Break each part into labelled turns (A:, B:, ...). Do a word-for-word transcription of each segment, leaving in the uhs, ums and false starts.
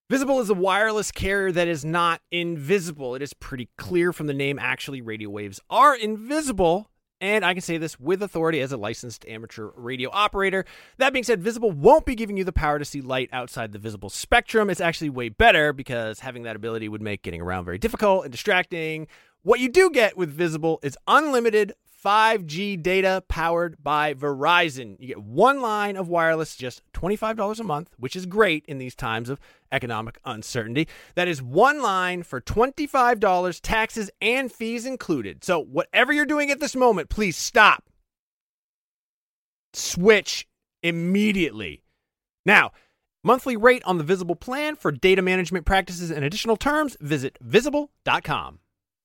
A: Visible is a wireless carrier that is not invisible. It is pretty clear from the name. Actually, radio waves are invisible. And I can say this with authority as a licensed amateur radio operator. That being said, Visible won't be giving you the power to see light outside the visible spectrum. It's actually way better because having that ability would make getting around very difficult and distracting. What you do get with Visible is unlimited five G data powered by Verizon. You get one line of wireless, just twenty-five dollars a month, which is great in these times of economic uncertainty. That is one line for twenty-five dollars, taxes and fees included. So whatever you're doing at this moment, please stop. Switch immediately. Now, monthly rate on the Visible plan for data management practices and additional terms, visit visible dot com.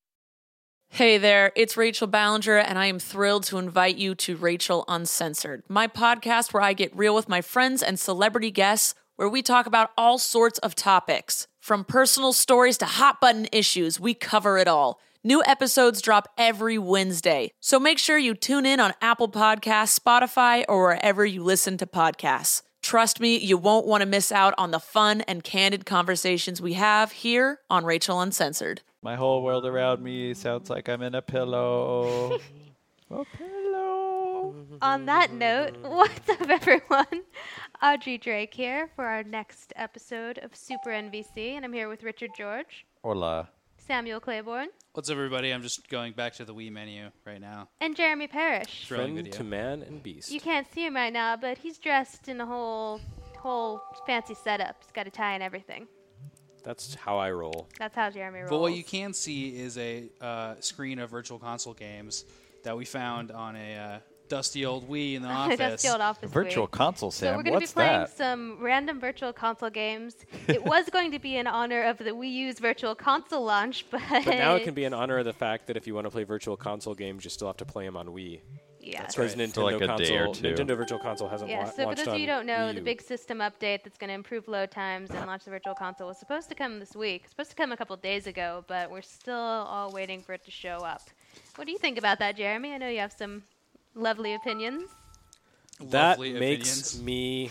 B: Hey there, it's Rachel Ballinger, and I am thrilled to invite you to Rachel Uncensored, my podcast where I get real with my friends and celebrity guests, where we talk about all sorts of topics. From personal stories to hot-button issues, we cover it all. New episodes drop every Wednesday, so make sure you tune in on Apple Podcasts, Spotify, or wherever you listen to podcasts. Trust me, you won't want to miss out on the fun and candid conversations we have here on Rachel Uncensored.
C: My whole world around me sounds like I'm in a pillow. A pillow.
D: On that note, what's up, everyone? Audrey Drake here for our next episode of Super N B C, and I'm here with Richard George.
C: Hola.
D: Samuel Claiborne.
E: What's up, everybody? I'm just going back to the Wii menu right now.
D: And Jeremy Parrish.
E: Thrilling
F: Friend
E: video.
F: to man and beast.
D: You can't see him right now, but he's dressed in a whole, whole fancy setup. He's got a tie and everything.
F: That's how I roll.
D: That's how Jeremy rolls.
E: But what you can see is a uh, screen of Virtual Console games that we found on a uh, dusty old Wii in the office.
D: Dusty old office
C: Virtual
D: Wii.
C: console,
D: So
C: Sam.
D: we're going to be
C: What's
D: playing
C: that?
D: some random Virtual Console games. It was going to be in honor of the Wii U's Virtual Console launch, but...
F: But now it can be in honor of the fact that if you want to play virtual console games, you still have to play them on Wii.
D: Yeah.
F: Because Nintendo
C: For like a day or
F: console,
C: two.
F: Nintendo Virtual Console hasn't
D: Yeah,
F: la-
D: so for
F: launched
D: those of
F: on
D: you who don't know,
F: Wii
D: the
F: U.
D: big system update that's going to improve load times and launch the Virtual Console was supposed to come this week. It's supposed to come a couple days ago, but we're still all waiting for it to show up. What do you think about that, Jeremy? I know you have some lovely opinions.
F: That
E: Lovely
F: makes
E: opinions.
F: me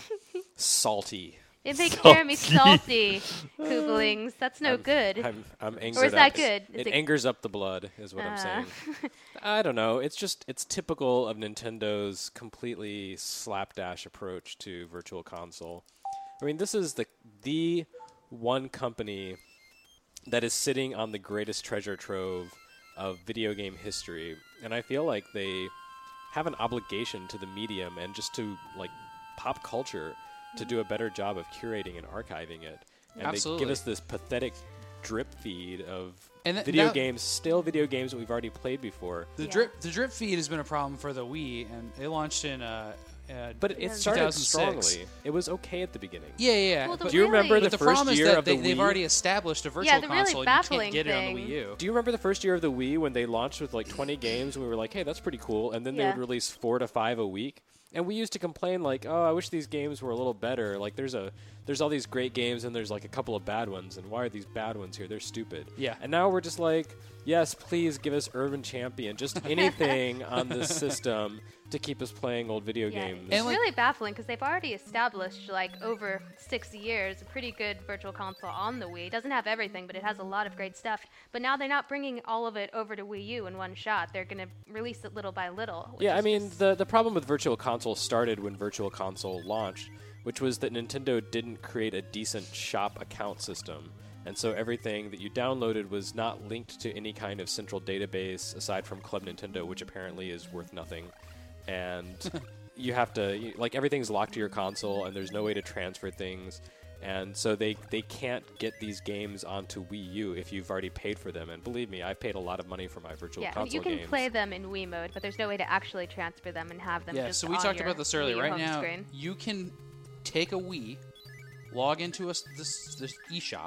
F: salty.
D: It makes Jeremy salty, Kooblings. That's no
F: I'm,
D: good.
F: I'm, I'm angered
D: Or is that
F: up.
D: good? Is
F: It,
D: it-
F: angers up the blood, is what I'm
D: Uh.
F: saying. I don't know. It's just, it's typical of Nintendo's completely slapdash approach to Virtual Console. I mean, this is the the one company that is sitting on the greatest treasure trove of video game history, and I feel like they have an obligation to the medium and just to like pop culture to do a better job of curating and archiving it. And
E: Absolutely.
F: they give us this pathetic drip feed of
E: And th-
F: video
E: that-
F: games, still video games that we've already played before.
E: The
D: Yeah.
E: drip the drip feed has been a problem for the Wii, and it launched in uh, uh,
F: But it, it
D: Yeah.
F: started
E: two thousand six.
F: strongly. It was okay at the beginning.
E: Yeah, yeah, yeah.
D: Well, the
E: but,
F: Do you remember
D: really-
F: the
E: but the
F: first
E: problem is
F: year
E: that
F: of
E: they,
F: the
E: they've
F: Wii?
E: already established a virtual
D: Yeah, the really
E: console, and you
D: baffling
E: can't get it on the
D: thing-
E: Wii U.
F: Do you remember the first year of the Wii when they launched with like twenty games and we were like, hey, that's pretty cool. And then they
D: Yeah.
F: would release four to five a week. And we used to complain like, oh, I wish these games were a little better. Like there's a there's all these great games and there's like a couple of bad ones. And why are these bad ones here? They're stupid.
E: Yeah.
F: And now we're just like, yes, please give us Urban Champion. Just anything on this system to keep us playing old video
D: Yeah,
F: games.
D: it's
E: And, like-
D: really baffling because they've already established, like, over six years, a pretty good Virtual Console on the Wii. It doesn't have everything, but it has a lot of great stuff. But now they're not bringing all of it over to Wii U in one shot. They're going to release it little by little. which
F: Yeah, I
D: is
F: mean,
D: just-
F: the, the problem with Virtual Console started when Virtual Console launched, which was that Nintendo didn't create a decent shop account system. And so everything that you downloaded was not linked to any kind of central database aside from Club Nintendo, which apparently is worth nothing. And you have to, you, like, everything's locked to your console, and there's no way to transfer things. And so they, they can't get these games onto Wii U if you've already paid for them. And believe me, I've paid a lot of money for my Virtual
D: yeah, and
F: Console
D: you can
F: games.
D: play them in Wii mode, but there's no way to actually transfer them and have them
E: Yeah,
D: just
E: so we
D: on
E: talked
D: your
E: about this earlier.
D: Wii U
E: Right
D: home
E: now,
D: screen.
E: you can take a Wii, log into a, s- this, this eShop,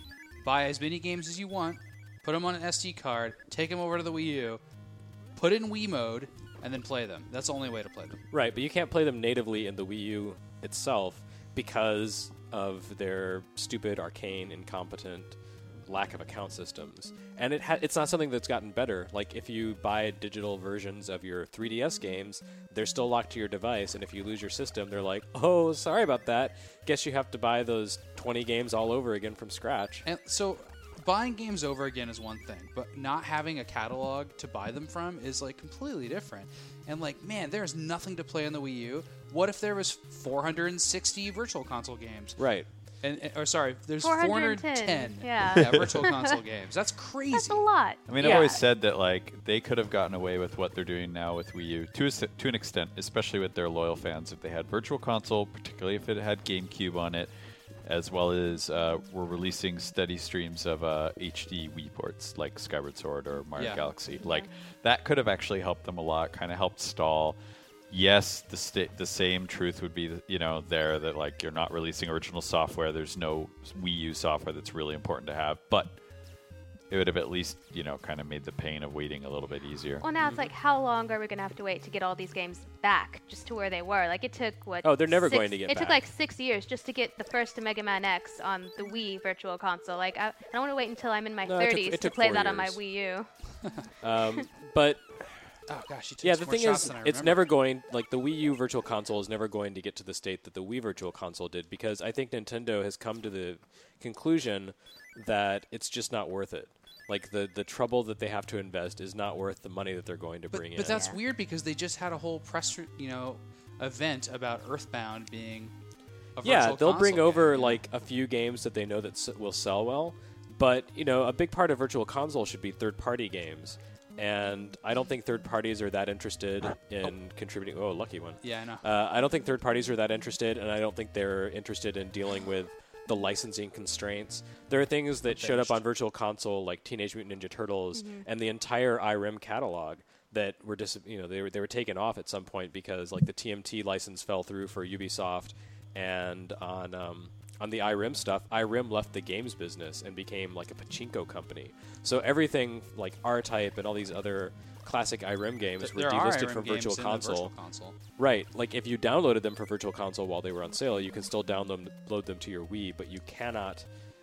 E: buy as many games as you want, put them on an S D card, take them over to the Wii U, put it in Wii mode, and then play them. That's the only way to play them.
F: Right, but you can't play them natively in the Wii U itself because of their stupid, arcane, incompetent lack of account systems. And it ha- it's not something that's gotten better. Like, if you buy digital versions of your three D S games, they're still locked to your device, and if you lose your system, they're like, oh, sorry about that. Guess you have to buy those twenty games all over again from scratch.
E: And so buying games over again is one thing, but not having a catalog to buy them from is like completely different. And like, man, there's nothing to play on the Wii U. What if there was four hundred sixty Virtual Console games?
F: Right.
E: And, and or sorry, there's
D: four
E: four
D: hundred
E: hundred ten
D: yeah.
E: yeah, Virtual Console games. That's crazy.
D: That's a lot.
C: I mean,
F: Yeah.
C: I've always said that like they could have gotten away with what they're doing now with Wii U to a, s- to an extent, especially with their loyal fans. If they had Virtual Console, particularly if it had GameCube on it, as well as uh, we're releasing steady streams of uh, H D Wii ports like Skyward Sword or Mario
E: Yeah.
C: Galaxy, like that could have actually helped them a lot. Kind of helped stall. Yes, the sta- the same truth would be, you know, there that like you're not releasing original software. There's no Wii U software that's really important to have, but it would have at least, you know, kind of made the pain of waiting a little bit easier.
D: Well, now it's like, how long are we going to have to wait to get all these games back just to where they were? Like, it took, what?
F: Oh, they're never
D: six-
F: going to get
D: It took
F: back.
D: like six years just to get the first Mega Man X on the Wii Virtual Console. Like, I, I don't want to wait until I'm in my
F: No, it took-
D: thirties
F: it
D: to
F: took
D: play
F: four
D: that on my
F: years.
D: Wii U.
F: Um, but
E: Oh gosh, you took
F: yeah,
E: some
F: the
E: more
F: thing
E: shots
F: is,
E: than I
F: it's
E: remember.
F: never going, like, the Wii U Virtual Console is never going to get to the state that the Wii Virtual Console did, because I think Nintendo has come to the conclusion that it's just not worth it. Like, the, the trouble that they have to invest is not worth the money that they're going to
E: But,
F: bring
E: but
F: in.
E: that's weird because they just had a whole press, you know, event about Earthbound being a
F: yeah,
E: Virtual
F: they'll bring
E: Console
F: over,
E: game, yeah.
F: like, a few games that they know that s- will sell well, but, you know, a big part of Virtual Console should be third-party games. And I don't think third parties are that interested in contributing. Oh, lucky one.
E: Yeah, I know.
F: Uh, I don't think third parties are that interested, and I don't think they're interested in dealing with the licensing constraints. There are things that showed up on Virtual Console, like Teenage Mutant Ninja Turtles, and the entire I R I M catalog that were dis- you know they were they were taken off at some point because like the T M T license fell through for Ubisoft, and on um, on the I R I M stuff, I R I M left the games business and became like a pachinko company. So everything like R-Type and all these other classic I R I M games
E: Th-
F: were
E: there are
F: delisted
E: I R I M
F: from
E: games
F: Virtual
E: in the
F: Console.
E: Virtual Console.
F: Right, like if you downloaded them for Virtual Console while they were on sale, you can still download load them to your Wii, but you cannot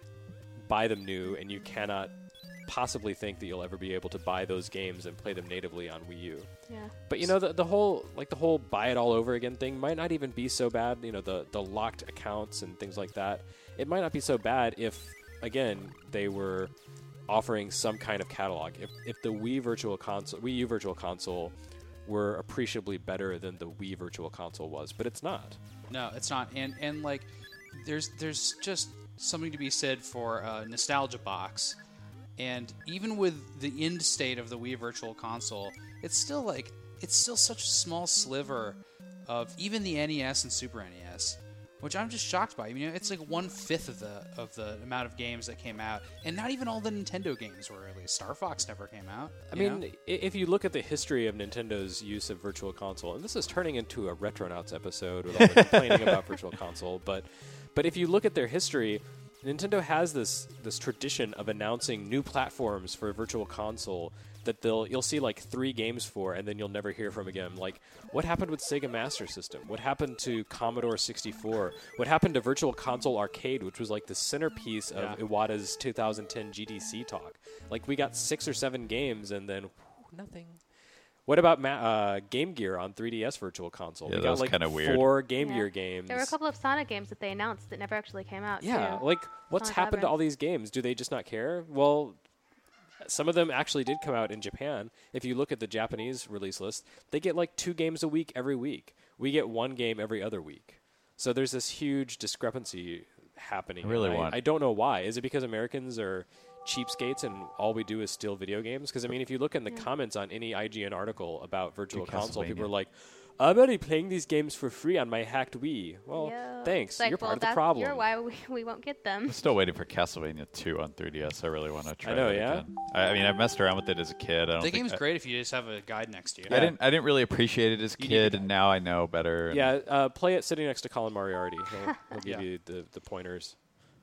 F: buy them new, and you cannot possibly think that you'll ever be able to buy those games and play them natively on Wii U.
D: Yeah.
F: But you know, the the whole like the whole buy it all over again thing might not even be so bad. You know, the the locked accounts and things like that. It might not be so bad if, again, they were offering some kind of catalog. If if the Wii Virtual Console, Wii U Virtual Console, were appreciably better than the Wii Virtual Console was, but it's not.
E: No, it's not. And and like, there's there's just something to be said for uh, nostalgia box. And even with the end state of the Wii Virtual Console, it's still like it's still such a small sliver of even the N E S and Super N E S, which I'm just shocked by. You know, it's like one fifth of the of the amount of games that came out, and not even all the Nintendo games were released. Star Fox never came out.
F: I
E: you
F: mean,
E: know?
F: i- if you look at the history of Nintendo's use of Virtual Console, and this is turning into a Retronauts episode with all the complaining about Virtual Console, but but if you look at their history, Nintendo has this this tradition of announcing new platforms for Virtual Console that they'll you'll see like three games for, and then you'll never hear from again. Like, what happened with Sega Master System? What happened to Commodore sixty-four? What happened to Virtual Console Arcade, which was like the centerpiece of
E: Yeah.
F: Iwata's two thousand ten G D C talk? Like, we got six or seven games, and then whew, nothing. What about ma- uh, Game Gear on three D S Virtual Console?
C: Yeah,
F: we
C: that
F: got
C: was
F: like
C: kinda weird.
F: four Game
D: Yeah.
F: Gear games.
D: There were a couple of Sonic games that they announced that never actually came out.
F: Yeah,
D: too.
F: like what's
D: Sonic
F: happened to
D: Labyrinth.
F: all these games? Do they just not care? Well, some of them actually did come out in Japan. If you look at the Japanese release list, they get like two games a week every week. We get one game every other week. So there's this huge discrepancy happening.
C: I really
F: and
C: want-
F: I don't know why. Is it because Americans are cheapskates and all we do is steal video games? Because I mean, if you look in the comments on any I G N article about Virtual
C: Dude,
F: Console, people
C: Castlevania.
F: are like, "I'm already playing these games for free on my hacked Wii." Well,
D: Yeah.
F: thanks.
D: It's like,
F: You're
D: well,
F: part of the
D: that's-
F: problem.
D: You're why we, we won't get them.
C: I'm still waiting for Castlevania two on three D S. I really want to try
F: I know,
C: that
F: yeah?
C: again. I, I mean, I messed around with it as a kid. I don't
E: the
C: think
E: game's
C: I,
E: great if you just have a guide next to you.
C: I didn't. I didn't really appreciate it as a
E: You need
C: kid,
E: a
C: and now I know better. and-
F: Yeah, uh, play it sitting next to Colin Moriarty. He'll, he'll give
E: Yeah.
F: you the, the pointers.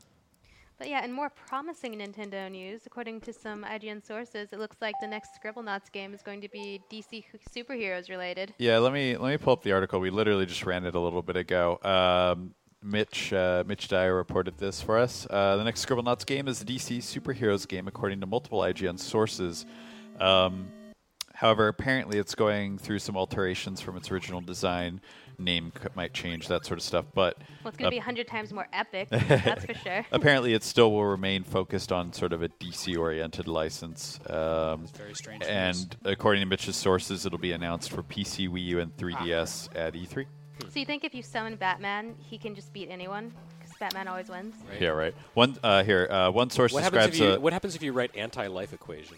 D: But yeah, in more promising Nintendo news, according to some I G N sources, it looks like the next Scribblenauts game is going to be D C superheroes related.
C: Yeah, let me let me pull up the article. We literally just ran it a little bit ago. Um, Mitch uh, Mitch Dyer reported this for us. Uh, the next Scribblenauts game is a D C Superheroes game, according to multiple I G N sources. Um, however, apparently it's going through some alterations from its original design. Name c- might change, that sort of stuff. But
D: Well, it's going to
C: uh,
D: be a hundred times more epic. That's for sure.
C: apparently it still will remain focused on sort of a D C-oriented license. Um,
E: Very strange. news.
C: and according to Mitch's sources, it'll be announced for P C, Wii U, and three D S at E three.
D: So you think if you summon Batman, he can just beat anyone? Because Batman always wins.
E: Right.
C: Yeah, right. One uh, here. Uh, one source
F: What happens
C: describes
F: if you
C: a.
F: What happens if you write anti-life equation?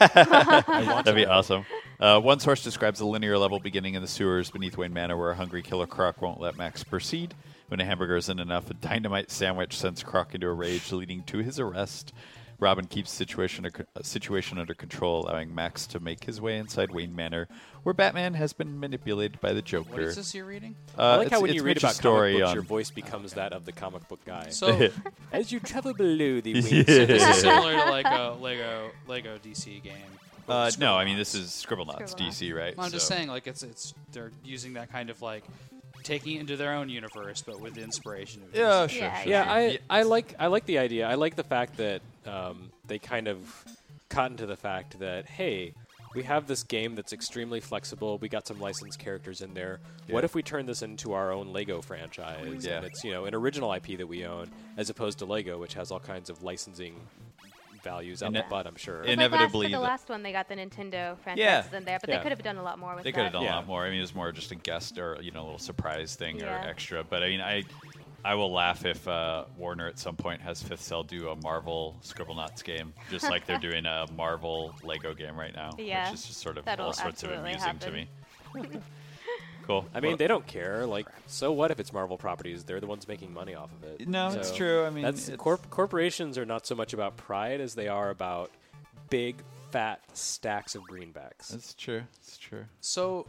C: That'd be awesome. Uh, one source describes a linear level beginning in the sewers beneath Wayne Manor where a hungry killer Croc won't let Max proceed. When a hamburger isn't enough, a dynamite sandwich sends Croc into a rage, leading to his arrest. Robin keeps the situation, uh, situation under control, allowing Max to make his way inside Wayne Manor, where Batman has been manipulated by the Joker.
E: What is this you're reading?
C: Uh,
F: I like how
C: it's-
F: when
C: it's
F: you read
C: Mitch's
F: about
C: story
F: comic books,
C: on-
F: your voice becomes that of the comic book guy.
E: So,
F: As you travel below the wings,
E: so this is similar to like a Lego Lego D C game.
C: Uh, no, I mean
E: Scribblenauts.
C: this is Scribblenauts, D C, right?
E: I'm just
C: So-
E: saying, like it's it's they're using that kind of like taking it into their own universe, but with inspiration. Of
C: Yeah,
E: D C.
C: sure,
D: Yeah,
C: sure.
F: Yeah, I,
C: Yeah.
F: I like I like the idea. I like the fact that um, they kind of caught into the fact that hey, we have this game that's extremely flexible. We got some licensed characters in there. What
C: Yeah.
F: if we turn this into our own Lego franchise?
C: Yeah.
F: And it's you know an original I P that we own, as opposed to Lego, which has all kinds of licensing values out
C: And
F: the
C: it-
F: butt. I'm sure.
C: and-
D: It's like last,
C: Inevitably
D: for the
C: the-
D: last one, they got the Nintendo franchises
C: Yeah.
D: in there, but
F: Yeah.
D: they could have done a lot more with
C: They
D: that.
C: could have done
F: Yeah.
C: a lot more. I mean, it was more just a guest or you know a little surprise thing
D: Yeah.
C: or extra. But I mean, I I will laugh if uh, Warner at some point has Fifth Cell do a Marvel Scribblenauts game, just like they're doing a Marvel Lego game right now,
D: Yeah.
C: which is just sort of
D: That'll
C: all sorts of
D: absolutely
C: amusing to me.
D: happen.
C: Cool.
F: I mean,
C: Well,
F: they don't care. Like, so what if it's Marvel properties? They're the ones making money off of it.
C: No, it's
F: So
C: true. I mean,
F: that's
C: it's-
F: corp- corporations are not so much about pride as they are about big, fat stacks of greenbacks.
C: It's true. It's true.
E: So,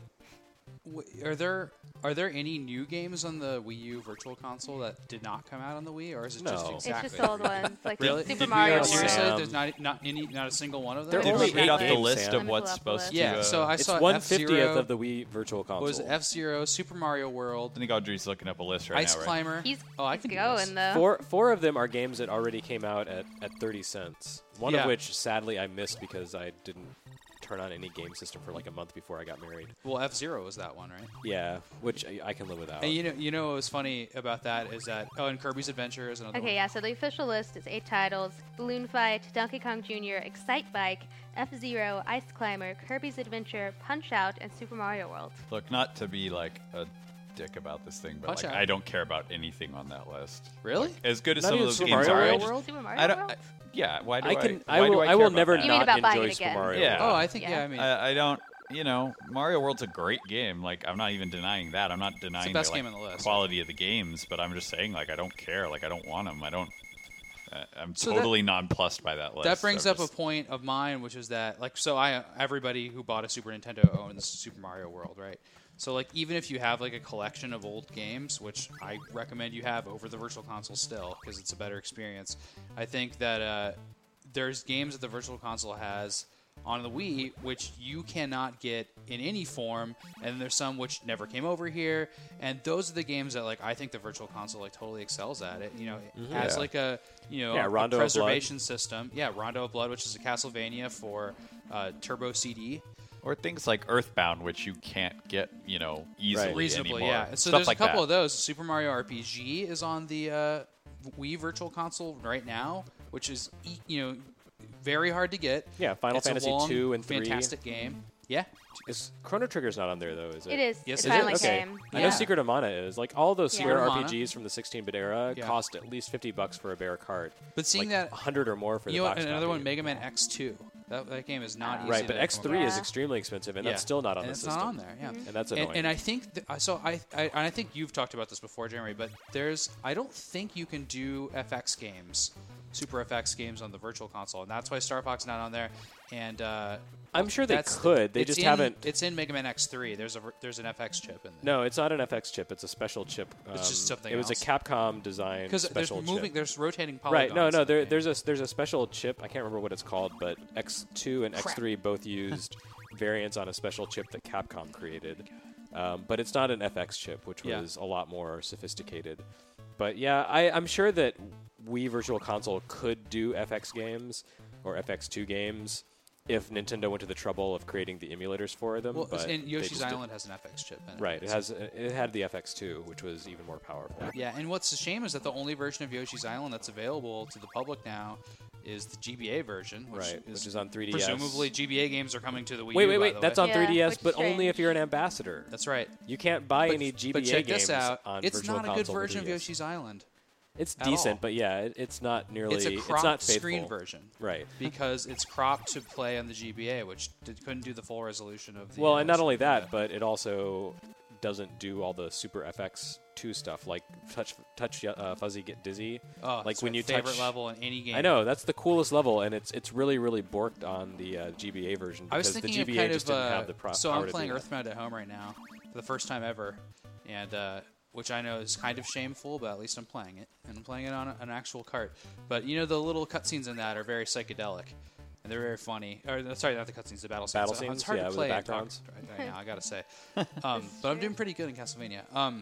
E: w- are there are there any new games on the Wii U Virtual Console that did not come out on the Wii, or is it just
F: No.
D: it's
E: exactly?
D: just old ones, like
E: Really?
D: Super
E: Did
D: Mario
E: we,
D: World.
E: seriously,
F: Sam.
E: there's not not any not a single one of them.
F: They're
C: Did
F: only
C: we read
F: eight
C: off the
F: games,
C: list
F: Sam.
C: of what's
D: Let me pull up
C: supposed
D: the
C: to?
E: Yeah,
C: uh,
E: so I
F: It's
E: saw
F: one
E: F-Zero.
F: fiftieth of the Wii Virtual
E: What
F: Console.
E: was F Zero, Super Mario World,
C: I think Audrey's looking up a list right
E: Ice
C: now, right?
E: Climber.
D: He's,
E: oh, I
D: he's
E: can do
D: going
E: this.
D: though.
F: Four, four of them are games that already came out at, at thirty cents. One
E: Yeah.
F: of which, sadly, I missed because I didn't turn on any game system for like a month before I got married.
E: Well, F Zero was that one, right?
F: Yeah, which I, I can live without.
E: And you know, you know what was funny about that is that oh, and Kirby's Adventure is another
D: Okay,
E: one.
D: yeah, so the official list is eight titles: Balloon Fight, Donkey Kong Junior, Excite Bike, F-Zero, Ice Climber, Kirby's Adventure, Punch Out, and Super Mario World.
C: Look, not to be like a dick about this thing, but
E: Punch
C: like,
E: Out.
C: I don't care about anything on that list.
E: Really?
C: Like, as good as
F: Not
C: some of
F: even
C: those
F: Super
C: games
F: Mario
C: are, I
F: World?
C: just,
D: Super Mario
C: I don't.
D: World?
C: I, yeah, why do I?
F: I can.
C: why
F: I will.
C: do I,
F: I
C: care
F: will
C: about
F: never
C: that?
D: You mean
F: not
D: about buying
F: enjoy
D: it
F: Super
D: again?
F: Mario.
C: Yeah.
F: World.
E: Oh, I think yeah.
D: Yeah.
E: I mean,
C: I, I don't. You know, Mario World's a great game. Like, I'm not even denying that. I'm not denying
E: best
C: the,
E: game
C: like,
E: on the list.
C: quality of the games, but I'm just saying, like, I don't care. Like, I don't want them. I don't. Uh, I'm
E: So that-
C: totally nonplussed by that list.
E: that brings
C: I'm
E: up
C: just-
E: a point of mine, which is that like so I everybody who bought a Super Nintendo owns Super Mario World, right? So like even if you have like a collection of old games, which I recommend you have over the Virtual Console still because it's a better experience, I think that uh, there's games that the Virtual Console has on the Wii which you cannot get in any form, and then there's some which never came over here, and those are the games that like I think the Virtual Console like totally excels at it. You know, it has
C: Yeah.
E: like a you know
F: Yeah,
E: a
F: Rondo of Blood.
E: preservation system. Yeah, Rondo of Blood, which is a Castlevania for uh, Turbo C D.
C: Or things like Earthbound, which you can't get, you know, easily
F: Right.
E: Reasonably,
C: anymore.
E: yeah. So
C: Stuff
E: there's
C: like
E: a couple
C: that.
E: of those. Super Mario R P G is on the uh, Wii Virtual Console right now, which is e- you know very hard to get.
F: Yeah, Final
E: it's
F: Fantasy
E: a long,
F: two and three.
E: fantastic game. Yeah,
F: Is Chrono Trigger's not on there though? Is it?
D: It is.
E: Yes,
D: it's
E: it
D: finally
E: is.
F: Okay.
D: came.
F: I
E: Yeah.
F: know Secret of Mana is like all those
D: Yeah.
F: Square
E: Secret of
F: R P Gs from the sixteen-bit era
E: Yeah.
F: cost at least fifty bucks for a bare cart.
E: but seeing
F: like
E: that,
F: a hundred or more for
E: you
F: the
E: know,
F: box
E: another
F: copy.
E: one, Mega Man X two. That, that game is not easy.
F: Right, but
E: to
F: X
E: come
F: three
E: across.
F: is
D: Yeah.
F: extremely expensive, and
E: Yeah.
F: that's still not on
E: and
F: the
E: it's
F: system.
E: not on there. Yeah,
F: And that's
E: and,
F: annoying.
E: and I think th- so. I, I and I think you've talked about this before, Jeremy. But there's I don't think you can do F X games, Super F X games on the Virtual Console, and that's why Star Fox not on there. And uh,
F: I'm sure they
E: that's-
F: could. They
E: it's
F: just
E: in-
F: haven't.
E: It's in Mega Man X three. There's a ver- there's an F X chip in there.
F: No, it's not an F X chip. It's a special chip.
E: It's just
F: Um,
E: something
F: It was
E: else.
F: a Capcom design
E: Because there's
F: special
E: moving,
F: chip.
E: there's rotating
F: Right.
E: polygons.
F: No, no.
E: in the
F: There,
E: game.
F: there's a there's a special chip. I can't remember what it's called, but X two and X three both used variants on a special chip that Capcom created. Um, but it's not an F X chip, which
E: Yeah.
F: was a lot more sophisticated. but yeah, I, I'm sure that Wii Virtual Console could do F X games or F X two games if Nintendo went to the trouble of creating the emulators for them.
E: Well,
F: but
E: and
F: they
E: Yoshi's
F: just didn't.
E: Island has an F X chip in it.
F: Right, it has it had the F X two, which was even more powerful.
E: Yeah, and what's a shame is that the only version of Yoshi's Island that's available to the public now is the G B A version, which,
F: Right,
E: is,
F: which is on three D S.
E: Presumably, G B A games are coming to the Wii
F: Wait,
E: U.
F: wait,
E: by
F: wait!
E: the
F: That's
E: way.
F: on
D: Yeah,
F: three D S,
D: which
F: but
D: is
F: only
D: strange.
F: if you're an ambassador.
E: That's right.
F: You can't buy
E: But,
F: any G B A
E: but check
F: games
E: this out.
F: on
E: It's
F: Virtual
E: not a good
F: Console for
E: version of
F: three D S.
E: Yoshi's Island.
F: It's
E: at
F: decent,
E: all.
F: but yeah, it, it's not nearly.
E: It's a
F: it's
E: cropped
F: not faithful.
E: screen version.
F: Right.
E: Because it's cropped to play on the G B A, which did, couldn't do the full resolution of the.
F: Well,
E: uh,
F: and not only
E: Super
F: that,
E: Nintendo.
F: but it also doesn't do all the Super F X two stuff, like touch, touch, uh, fuzzy, get dizzy.
E: oh,
F: like
E: that's
F: when
E: my
F: you
E: favorite
F: touch.
E: level in any game.
F: I know that's the coolest level, and it's it's really really borked on the uh, G B A version
E: I was
F: because the
E: thinking
F: G
E: of
F: B A
E: kind
F: just
E: of.
F: didn't
E: Uh,
F: have the pro-
E: so
F: power
E: I'm
F: to
E: playing
F: do that.
E: Earthbound at home right now for the first time ever, and uh, which I know is kind of shameful, but at least I'm playing it, and I'm playing it on a, an actual cart. But you know, the little cutscenes in that are very psychedelic, and they're very funny. Or uh, sorry, not the cutscenes, the battle scenes.
F: Battle
E: Uh,
F: scenes,
E: it's hard
F: yeah,
E: to
F: with
E: play
F: the
E: and talk
F: backgrounds.
E: right, right now. I gotta say, um, but I'm doing pretty good in Castlevania. Um,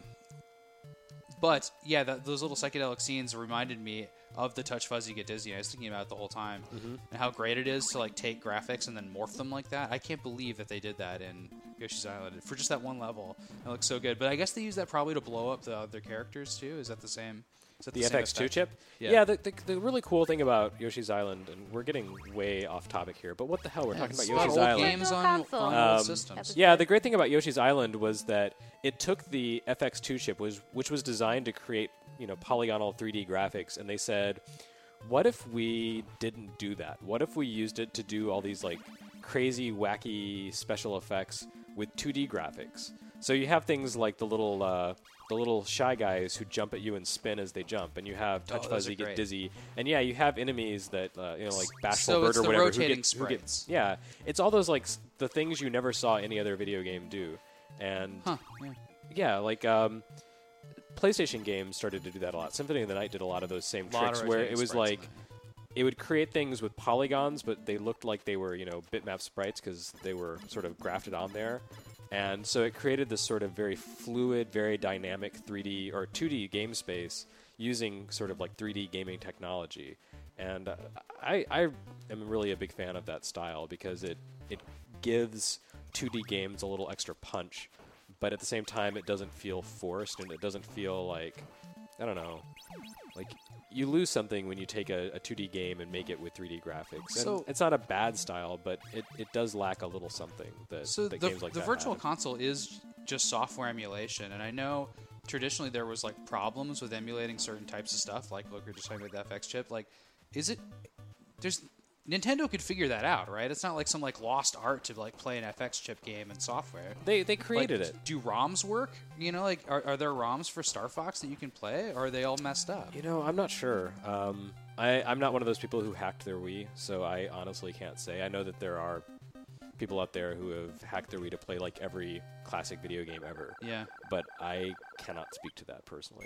E: but yeah, that, those little psychedelic scenes reminded me of the Touch Fuzzy Get Dizzy. I was thinking about it the whole time,
F: Mm-hmm.
E: and how great it is to like take graphics and then morph them like that. I can't believe that they did that in Yoshi's Island for just that one level. It looks so good. But I guess they use that probably to blow up the other characters too. Is that the same? Is that
F: The,
E: the same
F: F X two
E: effect?
F: chip?
E: Yeah.
F: the, the, the really cool thing about Yoshi's Island, and we're getting way off topic here, but what the hell? We're talking
E: it's
F: about
E: a lot of
F: Yoshi's
E: old
F: Island.
E: games on,
D: Console.
E: on
F: Um,
E: old systems.
D: That's
F: Yeah, the great thing about Yoshi's Island was that it took the F X two chip, was, which was designed to create you know polygonal three D graphics, and they said, what if we didn't do that? What if we used it to do all these like crazy, wacky special effects with two D graphics? So you have things like the little uh, the little shy guys who jump at you and spin as they jump, and you have Touch
E: Oh, those
F: Fuzzy
E: are
F: get
E: great.
F: dizzy, and yeah, you have enemies that uh, you know like Bashful
E: So
F: Bird
E: it's
F: or
E: the
F: whatever who
E: rotating
F: get, who get
E: sprites.
F: yeah, it's all those like s- the things you never saw any other video game do, and
E: Huh, yeah.
F: yeah, like um, PlayStation games started to do that a lot. Symphony of the Night did a lot of those same
E: Lot of
F: tricks where
E: rotating
F: it was
E: sprites
F: like
E: in there.
F: it would create things with polygons, but they looked like they were, you know, bitmap sprites because they were sort of grafted on there. And so it created this sort of very fluid, very dynamic three D or two D game space using sort of like three D gaming technology. And uh, I, I am really a big fan of that style because it, it gives two D games a little extra punch, but at the same time it doesn't feel forced and it doesn't feel like, I don't know, like you lose something when you take a, a two D game and make it with three D graphics.
E: So-
F: and it's not a bad style, but it, it does lack a little something that,
E: So
F: that
E: the,
F: games like
E: the
F: that
E: Virtual
F: have.
E: Console is just software emulation, and I know traditionally there was like problems with emulating certain types of stuff, like look, we're just talking about the F X chip. Like, is it? There's Nintendo could figure that out, right? It's not like some like lost art to like play an F X chip game in software.
F: They they created
E: Like,
F: it.
E: Do ROMs work? You know, like are, are there ROMs for Star Fox that you can play, or are they all messed up?
F: You know, I'm not sure. Um, I, I'm not one of those people who hacked their Wii, so I honestly can't say. I know that there are people out there who have hacked their Wii to play like every classic video game ever,
E: Yeah.
F: but I cannot speak to that personally.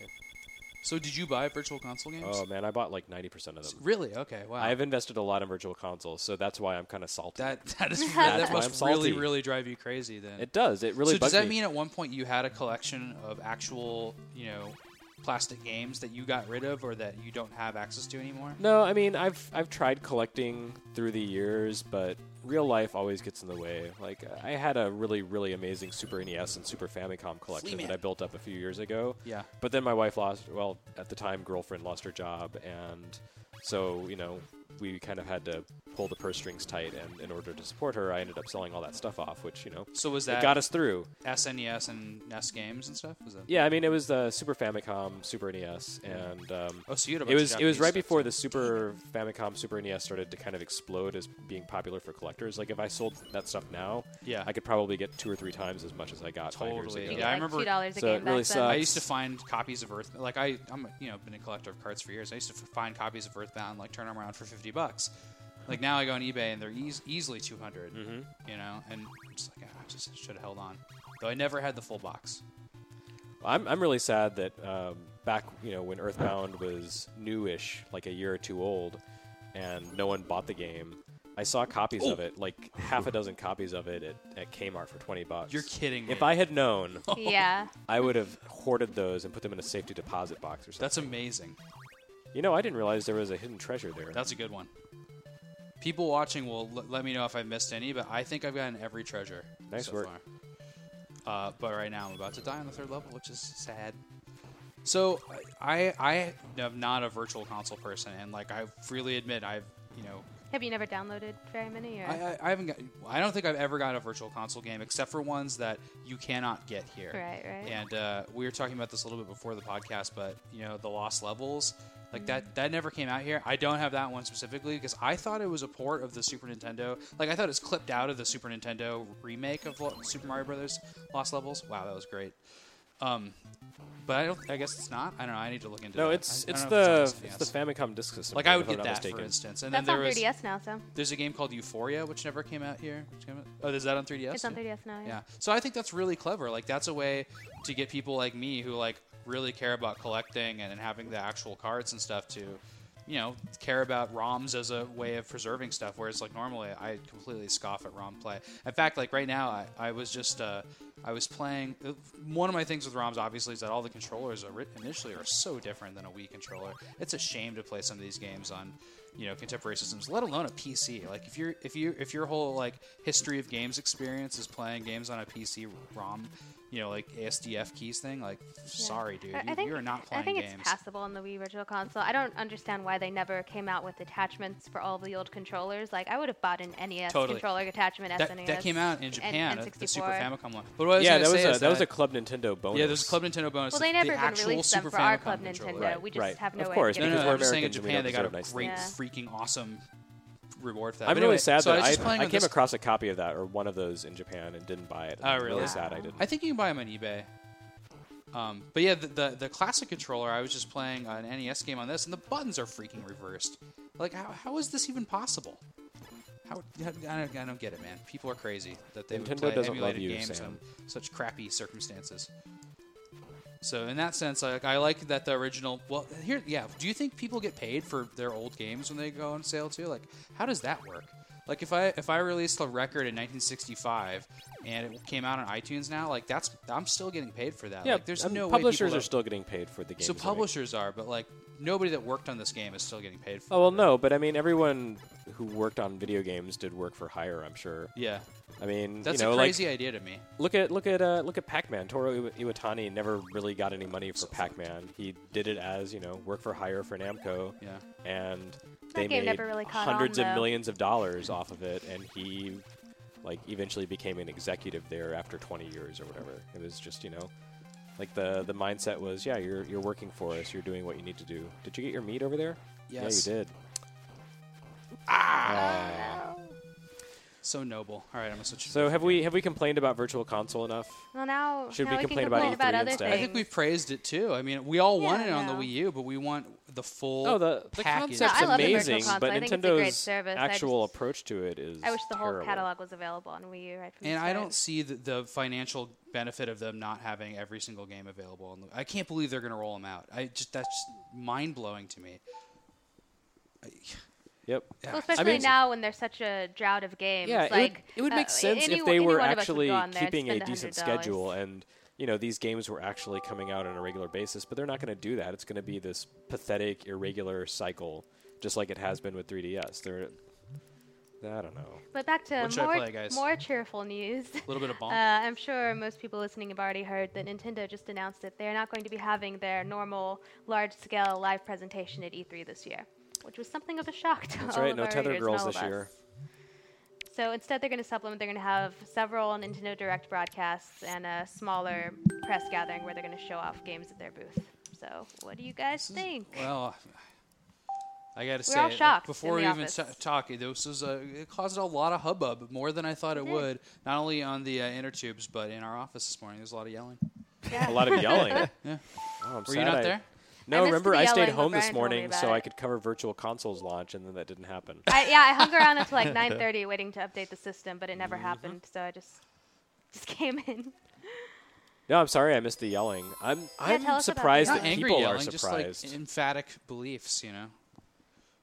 E: So did you buy Virtual Console games?
F: Oh man, I bought like ninety percent of them.
E: Really? Okay. Wow.
F: I've invested a lot in Virtual Consoles, so that's why I'm kind of salty.
E: that that is
F: That's
E: that
F: why
E: must
F: I'm
E: really
F: salty.
E: really drive you crazy then.
F: It does. It really
E: so does
F: bugs
E: that
F: me.
E: mean at one point you had a collection of actual, you know, plastic games that you got rid of or that you don't have access to anymore?
F: No, I mean I've I've tried collecting through the years, but real life always gets in the way. Like I had a really really amazing Super N E S and Super Famicom collection
E: Flea
F: that
E: Man.
F: I built up a few years ago.
E: Yeah.
F: But then my wife lost, well, at the time girlfriend lost her job, and so, you know, we kind of had to pull the purse strings tight, and in order to support her, I ended up selling all that stuff off, which, you know,
E: So was
F: it
E: that
F: got us through.
E: S N E S and N E S games and stuff? Was that?
F: Yeah, I mean, it was the Super Famicom, Super N E S, and um,
E: Oh, so you had a bunch
F: it was
E: of
F: it was
E: Japanese
F: right
E: stuff,
F: before
E: too.
F: the Super Famicom, Super N E S started to kind of explode as being popular for collectors. Like if I sold that stuff now,
E: Yeah.
F: I could probably get two or three times as much as I got five years
E: Totally.
F: ago.
D: You
E: Yeah,
D: get
E: I
D: like
E: remember-
D: two dollars a
F: So
D: game
F: it really
D: back then.
F: sucks.
E: I used to find copies of Earth. Like I, I'm you know been a collector of cards for years. I used to f- find copies of Earthbound, like turn them around for fifty bucks. Like now I go on eBay and they're eas- easily two hundred.
F: Mhm.
E: You know, and I'm just like ah, I just should have held on. Though I never had the full box.
F: I'm I'm really sad that um, back you know when Earthbound was newish, like a year or two old, and no one bought the game. I saw copies of it, like half a dozen copies of it at, at Kmart for twenty bucks.
E: You're kidding me.
F: If I had known,
D: Yeah.
F: I would have hoarded those and put them in a safety deposit box or something.
E: That's amazing.
F: You know, I didn't realize there was a hidden treasure there.
E: That's a good one. People watching will l- let me know if I missed any, but I think I've gotten every treasure.
F: Nice
E: so
F: work.
E: Far. Uh, but right now I'm about to die on the third level, which is sad. So I I am not a virtual console person, and like I freely admit I've you know
D: Have you never downloaded very many? Or?
E: I, I, I haven't got I don't think I've ever got a virtual console game except for ones that you cannot get here.
D: Right, right.
E: And uh, we were talking about this a little bit before the podcast, but you know the Lost Levels. Like that, that never came out here. I don't have that one specifically because I thought it was a port of the Super Nintendo. Like I thought it's clipped out of the Super Nintendo remake of Lo- Super Mario Brothers Lost Levels. Wow, that was great. Um, but I don't. I guess it's not. I don't know. I need to look into.
F: no,
E: that.
F: it's
E: I, I
F: it's
E: don't know if
F: the
E: it's, on
F: it's the Famicom Disk System.
E: Like I
F: if
E: would
F: I'm
E: get
F: not
E: that
F: mistaken.
E: for instance. And
D: That's
E: then
D: on
E: there was
D: three D S now, so.
E: there's a game called Euphoria which never came out here. Which came out, oh, is that on three D S?
D: It's on three D S now, yeah.
E: Yeah. So I think that's really clever. Like that's a way to get people like me who like really care about collecting and having the actual cards and stuff to, you know, care about ROMs as a way of preserving stuff. Whereas like normally I completely scoff at ROM play. In fact, like right now I, I was just uh, I was playing. Uh, one of my things with ROMs obviously is that all the controllers are, initially are so different than a Wii controller. It's a shame to play some of these games on, you know, contemporary systems, let alone a P C. Like if you're if you if your whole like history of games experience is playing games on a P C ROM, you know, like A S D F keys thing, like sorry, dude,
D: I,
E: you,
D: I think,
E: you're not playing
D: I think
E: games.
D: it's passable on the Wii Virtual Console. I don't understand why they never came out with attachments for all of the old controllers. Like I would have bought an N E S
E: Totally.
D: controller attachment,
E: that,
D: S N E S.
E: that came out in
D: and
E: Japan, uh,
D: N
E: the Super
D: sixty-four.
E: Famicom one. But what I was
F: Yeah,
E: gonna
F: that was
E: say
F: a
E: is
F: that was a Club Nintendo bonus.
E: yeah, there's a Club Nintendo bonus.
D: Well, they
E: the
D: never even
E: actual
D: released them
E: Super
D: for our
E: Famicom
D: Club
E: controller.
D: Nintendo. We just
F: Right.
D: have no
F: Of
D: way
F: course,
D: of
E: No,
D: getting
E: no,
F: because
E: no,
F: we're
E: I'm just saying in
F: Americans and we
E: Japan
F: don't
E: they got a
F: deserve nice
E: great
D: things.
E: freaking awesome reward for that.
F: I'm
E: But
F: really
E: anyway,
F: sad
E: so I
F: that
E: was
F: I,
E: just playing
F: I
E: on
F: came
E: this-
F: across a copy of that or one of those in Japan and didn't buy it.
E: Oh,
F: I'm
E: really?
F: sad I didn't.
E: I think you can buy them on eBay. Um, but yeah, the, the the classic controller, I was just playing an N E S game on this, and the buttons are freaking reversed. Like, how, how is this even possible? How, I, don't, I don't get it, man. People are crazy that they would
F: Nintendo
E: play
F: doesn't love
E: emulated
F: you,
E: games
F: Sam.
E: in such crappy circumstances. So in that sense, like, I like that the original. Well, here, yeah. Do you think people get paid for their old games when they go on sale too? Like, how does that work? Like, if I if I released a record in nineteen sixty-five and it came out on iTunes now, like that's I'm still getting paid for that.
F: Yeah,
E: like, there's
F: um,
E: no way
F: publishers
E: people
F: are still getting paid for the games.
E: So
F: they make.
E: publishers are, but like nobody that worked on this game is still getting paid for.
F: Oh well,
E: it.
F: no, but I mean, everyone who worked on video games did work for hire. I'm sure.
E: Yeah,
F: I mean,
E: that's
F: you know,
E: a crazy
F: like,
E: idea to me.
F: look at look at uh, look at Pac-Man. Toru Iwa- Iwatani never really got any money for Pac-Man. He did it as you know, work for hire for Namco.
E: Yeah.
F: And
D: That
F: they
D: game
F: made
D: never really caught
F: hundreds
D: on,
F: of
D: though.
F: millions of dollars off of it, and he like eventually became an executive there after twenty years or whatever. It was just you know, like the the mindset was, yeah, you're you're working for us, you're doing what you need to do. Did you get your meat over there?
E: Yes.
F: Yeah, you did.
D: Oh,
E: So noble. All right, I'm gonna switch. to
F: So
E: different
F: have
E: game.
F: we have we complained about Virtual Console enough?
D: Well, now,
F: Should
D: now
F: we
D: we
F: complain
D: can
F: about
D: complain
F: E
D: about
F: three
D: other
F: instead?
D: things.
E: I think we've praised it too. I mean, we all want
D: Yeah,
E: it on the
D: no.
E: Wii U, but we want the full.
F: Oh, the the
E: package.
F: concept's
D: No, I love the Virtual
F: amazing,
D: Console.
F: but
D: I think it's a great
F: Nintendo's
D: service. I
F: actual
D: just-
F: approach to it is
D: I wish the whole
F: terrible.
D: catalog was available on Wii U right from the
E: And I
D: start.
E: don't see the, the financial benefit of them not having every single game available. On the, I can't believe they're going to roll them out. I just that's just mind blowing to me. I,
F: Yep.
E: yeah.
D: Well, especially
F: mean-
D: now when there's such a drought of games.
F: Yeah, it
D: like,
F: would, it would make
D: uh,
F: sense
D: any,
F: if they
D: any
F: were
D: one of us would
F: actually
D: go on there and
F: keeping a
D: spend
F: decent
D: one hundred dollars.
F: schedule and you know these games were actually coming out on a regular basis, but they're not going to do that. It's going to be this pathetic, irregular cycle, just like it has been with three D S. They're, I don't know.
D: But back to
E: What should I
D: more,
E: play, guys?
D: more cheerful news.
E: A little bit of
D: Uh,
E: bonk.
D: I'm sure most people listening have already heard that Nintendo just announced that they're not going to be having their normal large-scale live presentation at E three this year, which was something of a shock to
F: That's
D: all
F: right,
D: of
F: no
D: our
F: Tether
D: readers and
F: Girls
D: all of
F: this year.
D: us. So instead, they're going to supplement. They're going to have several Nintendo Direct broadcasts and a smaller press gathering where they're going to show off games at their booth. So, what do you guys think?
E: Well, I got to
D: We're
E: say,
D: all
E: like,
D: shocked
E: before
D: in
E: we
D: the
E: even
D: office.
E: t- talk, this was a, it caused a lot of hubbub, more than I thought it,
D: It did.
E: would. Not only on the uh, inner tubes, but in our office this morning. There's a lot of yelling.
F: A lot of yelling.
E: Yeah.
F: Oh, I'm
E: Were
F: sad
E: you not
F: I-
E: there?
F: No,
D: I missed
F: remember
D: the
F: I stayed
D: yelling when
F: home this
D: Brian told me
F: morning
D: about
F: so I
D: it.
F: could cover Virtual Console's launch, and then that didn't happen.
D: I, yeah, I hung around until like nine thirty waiting to update the system, but it
F: Mm-hmm.
D: never happened. So I just just came in.
F: No, I'm sorry I missed the yelling. I'm
D: tell
F: I'm
D: us about
F: surprised
D: the
F: that
E: Not angry
F: people
E: yelling,
F: are
E: just
F: surprised.
E: like emphatic beliefs, you know.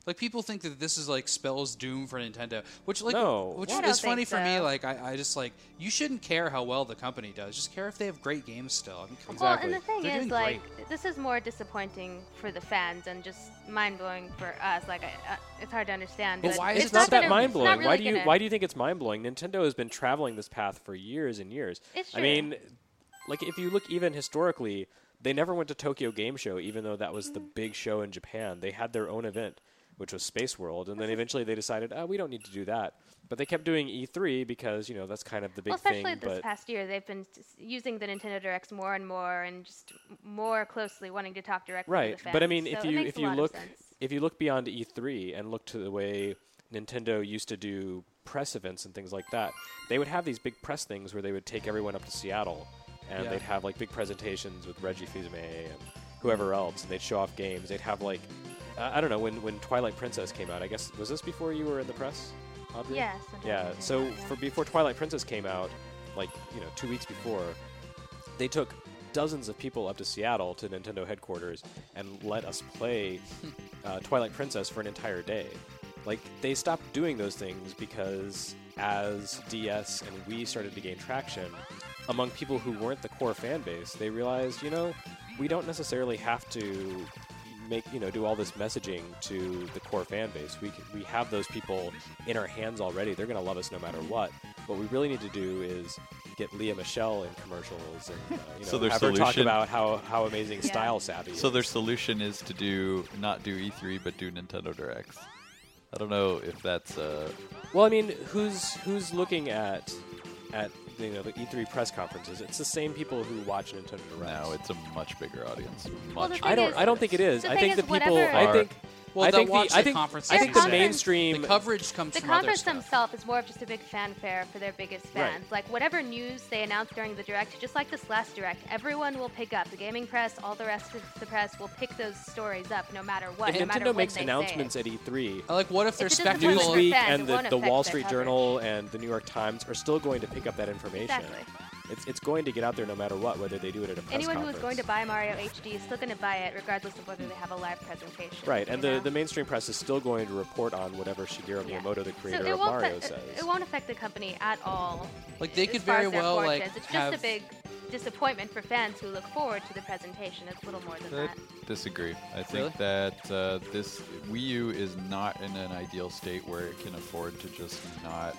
E: Like, people think that this is, like, spells doom for Nintendo, which, like,
F: No.
E: which
D: I don't
E: is funny
D: think
E: for me.
D: so.
E: Like, I, I just, like, you shouldn't care how well the company does. Just care if they have great games still. I mean, come
D: Well,
E: on.
D: and the thing
E: They're
D: is,
E: doing
D: like, this is more disappointing for the fans and just mind-blowing for us. Like, I, uh, it's hard to understand.
E: But
D: but
E: why is
F: It's
E: it
F: not that
D: gonna-
F: mind
D: it's not
F: blowing.
D: really
F: why do you
D: gonna-
F: Why do you think it's mind blowing? Nintendo has been traveling this path for years and years.
D: It's
F: I
D: true.
F: mean, like if you look even historically, they never went to Tokyo Game Show, even though that was the big show in Japan. They had their own event, which was Space World, and then eventually they decided, oh, we don't need to do that. But they kept doing E three because you know that's kind of the big
D: well, especially
F: thing.
D: this
F: But
D: past year, they've been s- using the Nintendo Directs more and more, and just more closely wanting to talk directly
F: right,
D: to the fans.
F: but I mean,
D: So
F: if
D: it
F: you
D: makes
F: if
D: a
F: you
D: lot of
F: look
D: sense.
F: if you look beyond E three and look to the way Nintendo used to do press events and things like that, they would have these big press things where they would take everyone up to Seattle, and
E: Yeah.
F: they'd have like big presentations with Reggie Fils-Aimé and whoever else, and they'd show off games. They'd have like uh, I don't know when when Twilight Princess came out. I guess was this before you were in the press, Audrey?
D: Yes.
F: Yeah.
D: unfortunately,
F: So
D: yeah.
F: for before Twilight Princess came out, like you know two weeks before, they took dozens of people up to Seattle to Nintendo headquarters and let us play uh, Twilight Princess for an entire day. Like they stopped doing those things because as D S and Wii started to gain traction among people who weren't the core fan base, they realized, you know, we don't necessarily have to make you know do all this messaging to the core fan base. We c- we have those people in our hands already. They're going to love us no matter what. What we really need to do is get Leah Michelle in commercials and uh, you know
C: So their
F: have her talk
C: solution-
F: about how how amazing
D: Yeah.
F: style savvy.
C: So
F: is.
C: their solution is to do not do E three but do Nintendo Directs. I don't know if that's uh
F: Well, I mean, who's who's looking at at you know the E three press conferences? It's the same people who watch Nintendo Directs.
C: no, it's a much bigger audience.
D: Well, the
C: Much
D: thing
F: I don't.
D: is-
F: I don't think it is.
D: the
F: I
D: thing
F: think
D: is
F: the people.
D: whatever-
F: I
C: Are-
F: think.
E: Well,
F: I
E: they'll
F: think
E: watch
F: the. I
E: the
F: think.
E: conferences
F: I think
D: too.
F: the
D: Their
F: mainstream.
E: The coverage comes
D: The
E: from other
D: conference
E: stuff.
D: themselves is more of just a big fanfare for their biggest
F: Right.
D: fans. Like whatever news they announce during the direct, just like this last direct, everyone will pick up. The gaming press, all the rest of the press will pick those stories up no matter what.
F: If
D: no matter
F: Nintendo
D: when
F: makes
D: they say
F: announcents
D: it.
F: at E three,
E: Uh, Like, what if their
D: If it doesn't
E: spectacle?
D: work for
F: Newsweek
D: fans,
F: and
D: it
F: the,
D: won't
F: the
D: affect
F: Wall
D: their
F: Street
D: coverage.
F: Journal and the New York Times are still going to pick up that information.
D: Exactly.
F: It's it's going to get out there no matter what, whether they do it at a press
D: Anyone who
F: conference.
D: is going to buy Mario H D is still going to buy it, regardless of whether they have a live presentation.
F: Right, and
D: you
F: the,
D: know?
F: the mainstream press is still going to report on whatever Shigeru
D: Yeah.
F: Miyamoto, the creator
D: so it
F: of
D: won't
F: Mario,
D: affect,
F: says.
D: It won't affect the company at all.
E: Like, they
D: as
E: could
D: far
E: very
D: as their
E: well,
D: fortunes.
E: like,
D: It's just
E: have-
D: a big disappointment for fans who look forward to the presentation. It's little more than
C: I
D: that.
C: disagree. I think
E: Really?
C: that uh, this Wii U is not in an ideal state where it can afford to just not.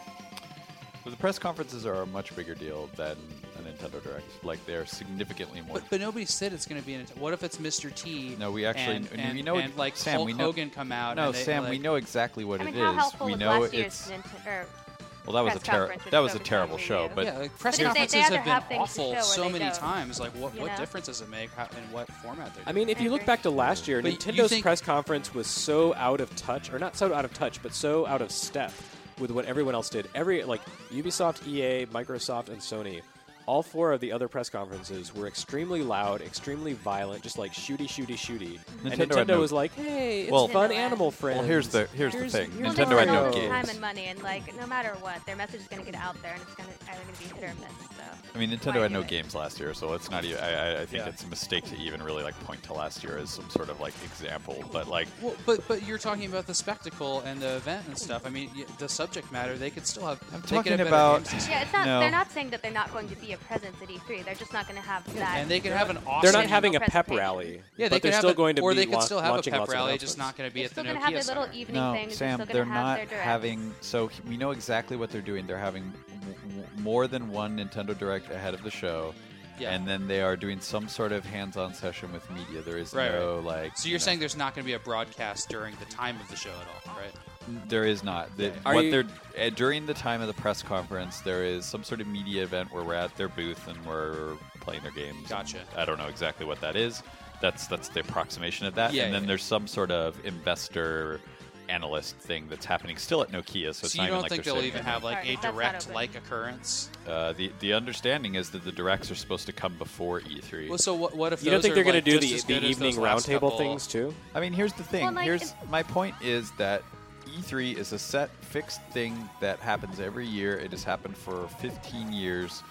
C: So the press conferences are a much bigger deal than a Nintendo Direct. Like they're significantly more.
E: But, but nobody said it's going to be in it. What if it's Mister T?
C: No, we actually-
E: and,
C: and
E: and,
C: we know-
E: and like
C: Sam,
E: Hulk
C: we know-
E: Hogan come out.
C: no,
E: and they,
C: Sam,
E: like,
C: we know exactly what
D: I mean,
C: it
D: how
C: is.
D: helpful
C: We
D: was
C: know
D: last year's
C: it's.
D: Nint- or
C: Well, that was a
D: press
C: terrible.
D: conference, which
C: That was a
D: focused on
C: terrible
D: Wii
C: show,
D: U.
C: but
E: Yeah, like press
D: But if they- they
E: conferences
D: either
E: have been
D: have things to
E: awful
D: show or
E: so
D: they
E: many
D: don't,
E: times. Like, what,
D: you
E: what
D: know?
E: difference does it make how, in what format they're
F: I
E: doing?
F: mean, if you look
D: agree.
F: back to last year,
E: But you
F: Nintendo's
E: think-
F: press conference was so out of touch, or not so out of touch, but so out of step with what everyone else did. Every like Ubisoft, E A, Microsoft, and Sony, all four of the other press conferences were extremely loud, extremely violent, just like shooty, shooty, shooty. and
C: Nintendo had
F: Nintendo
C: no-
F: was like, "Hey, it's
C: Well-
F: fun
D: Nintendo
F: animal
D: had-
F: friends."
C: Well, here's the here's,
F: Here's-
C: the thing.
F: here's
C: Nintendo
D: Well,
C: had
D: they spend
C: no
D: all this
C: games.
D: time and money, and like no matter what, their message is going to get out there, and it's going to either going to be hit or miss. So.
C: I mean, Nintendo
D: Why
C: had
D: do
C: no
D: it?
C: games last year, so it's not even. I, I, I think
F: Yeah.
C: it's a mistake to even really like point to last year as some sort of like example. But like,
E: Well, but but you're talking about the spectacle and the event and stuff. I mean, y- the subject matter. They could still have.
C: I'm
E: they could
C: talking
E: have better
C: about-
E: games this
D: Yeah, it's not.
C: No.
D: They're not saying that they're not going to be a presence at E three. They're just not going to have that.
E: and they could have an awesome.
F: They're not
D: Awesome
F: having a pep
D: presentation.
F: rally.
E: Yeah, they
F: but
E: could
F: they're
E: have
F: still
E: a-
F: going to
E: or
F: be
E: they could
F: la-
E: still have a
F: launching
E: pep
F: lots of
E: rally, just
F: announcements.
E: not going to be
D: They're
E: at the
D: still
E: Nokia
D: going to have their
E: Center.
D: little evening
C: no,
D: things.
C: Sam,
D: they're
C: they're
D: still going to have
C: not
D: their directs.
C: having. So he- we know exactly what they're doing. They're having w- w- more than one Nintendo Direct ahead of the show.
E: Yeah.
C: And then they are doing some sort of hands-on session with media. There is
E: Right,
C: no like.
E: So you're saying there's not going to be a broadcast during the time of the show at all, right?
C: There is not. The,
F: Are
C: what
F: you-
C: they're uh, during the time of the press conference, there is some sort of media event where we're at their booth and we're playing their games.
E: Gotcha.
C: I don't know exactly what that is. That's that's the approximation of that.
E: Yeah,
C: and then
E: yeah.
C: there's some sort of investor analyst thing that's happening still at Nokia. So, it's
E: So
C: not
E: you
C: even
E: don't
C: like
E: think
C: they're
E: they'll
C: sitting
E: even
C: there.
E: have like a
D: That's not
E: direct-like occurrence?
C: Uh, the the understanding is that the directs are supposed to come before E three.
E: Well, so what, what if
F: You don't
E: those
F: think
E: are,
F: they're going
E: like,
F: to do
E: just
F: the,
E: as
F: the
E: good as
F: evening
E: those last
F: roundtable
E: couple-
F: things too?
C: I mean, here's the thing.
D: Well, like,
C: here's
D: it's-
C: my point is that E three is a set, fixed thing that happens every year. It has happened for fifteen years,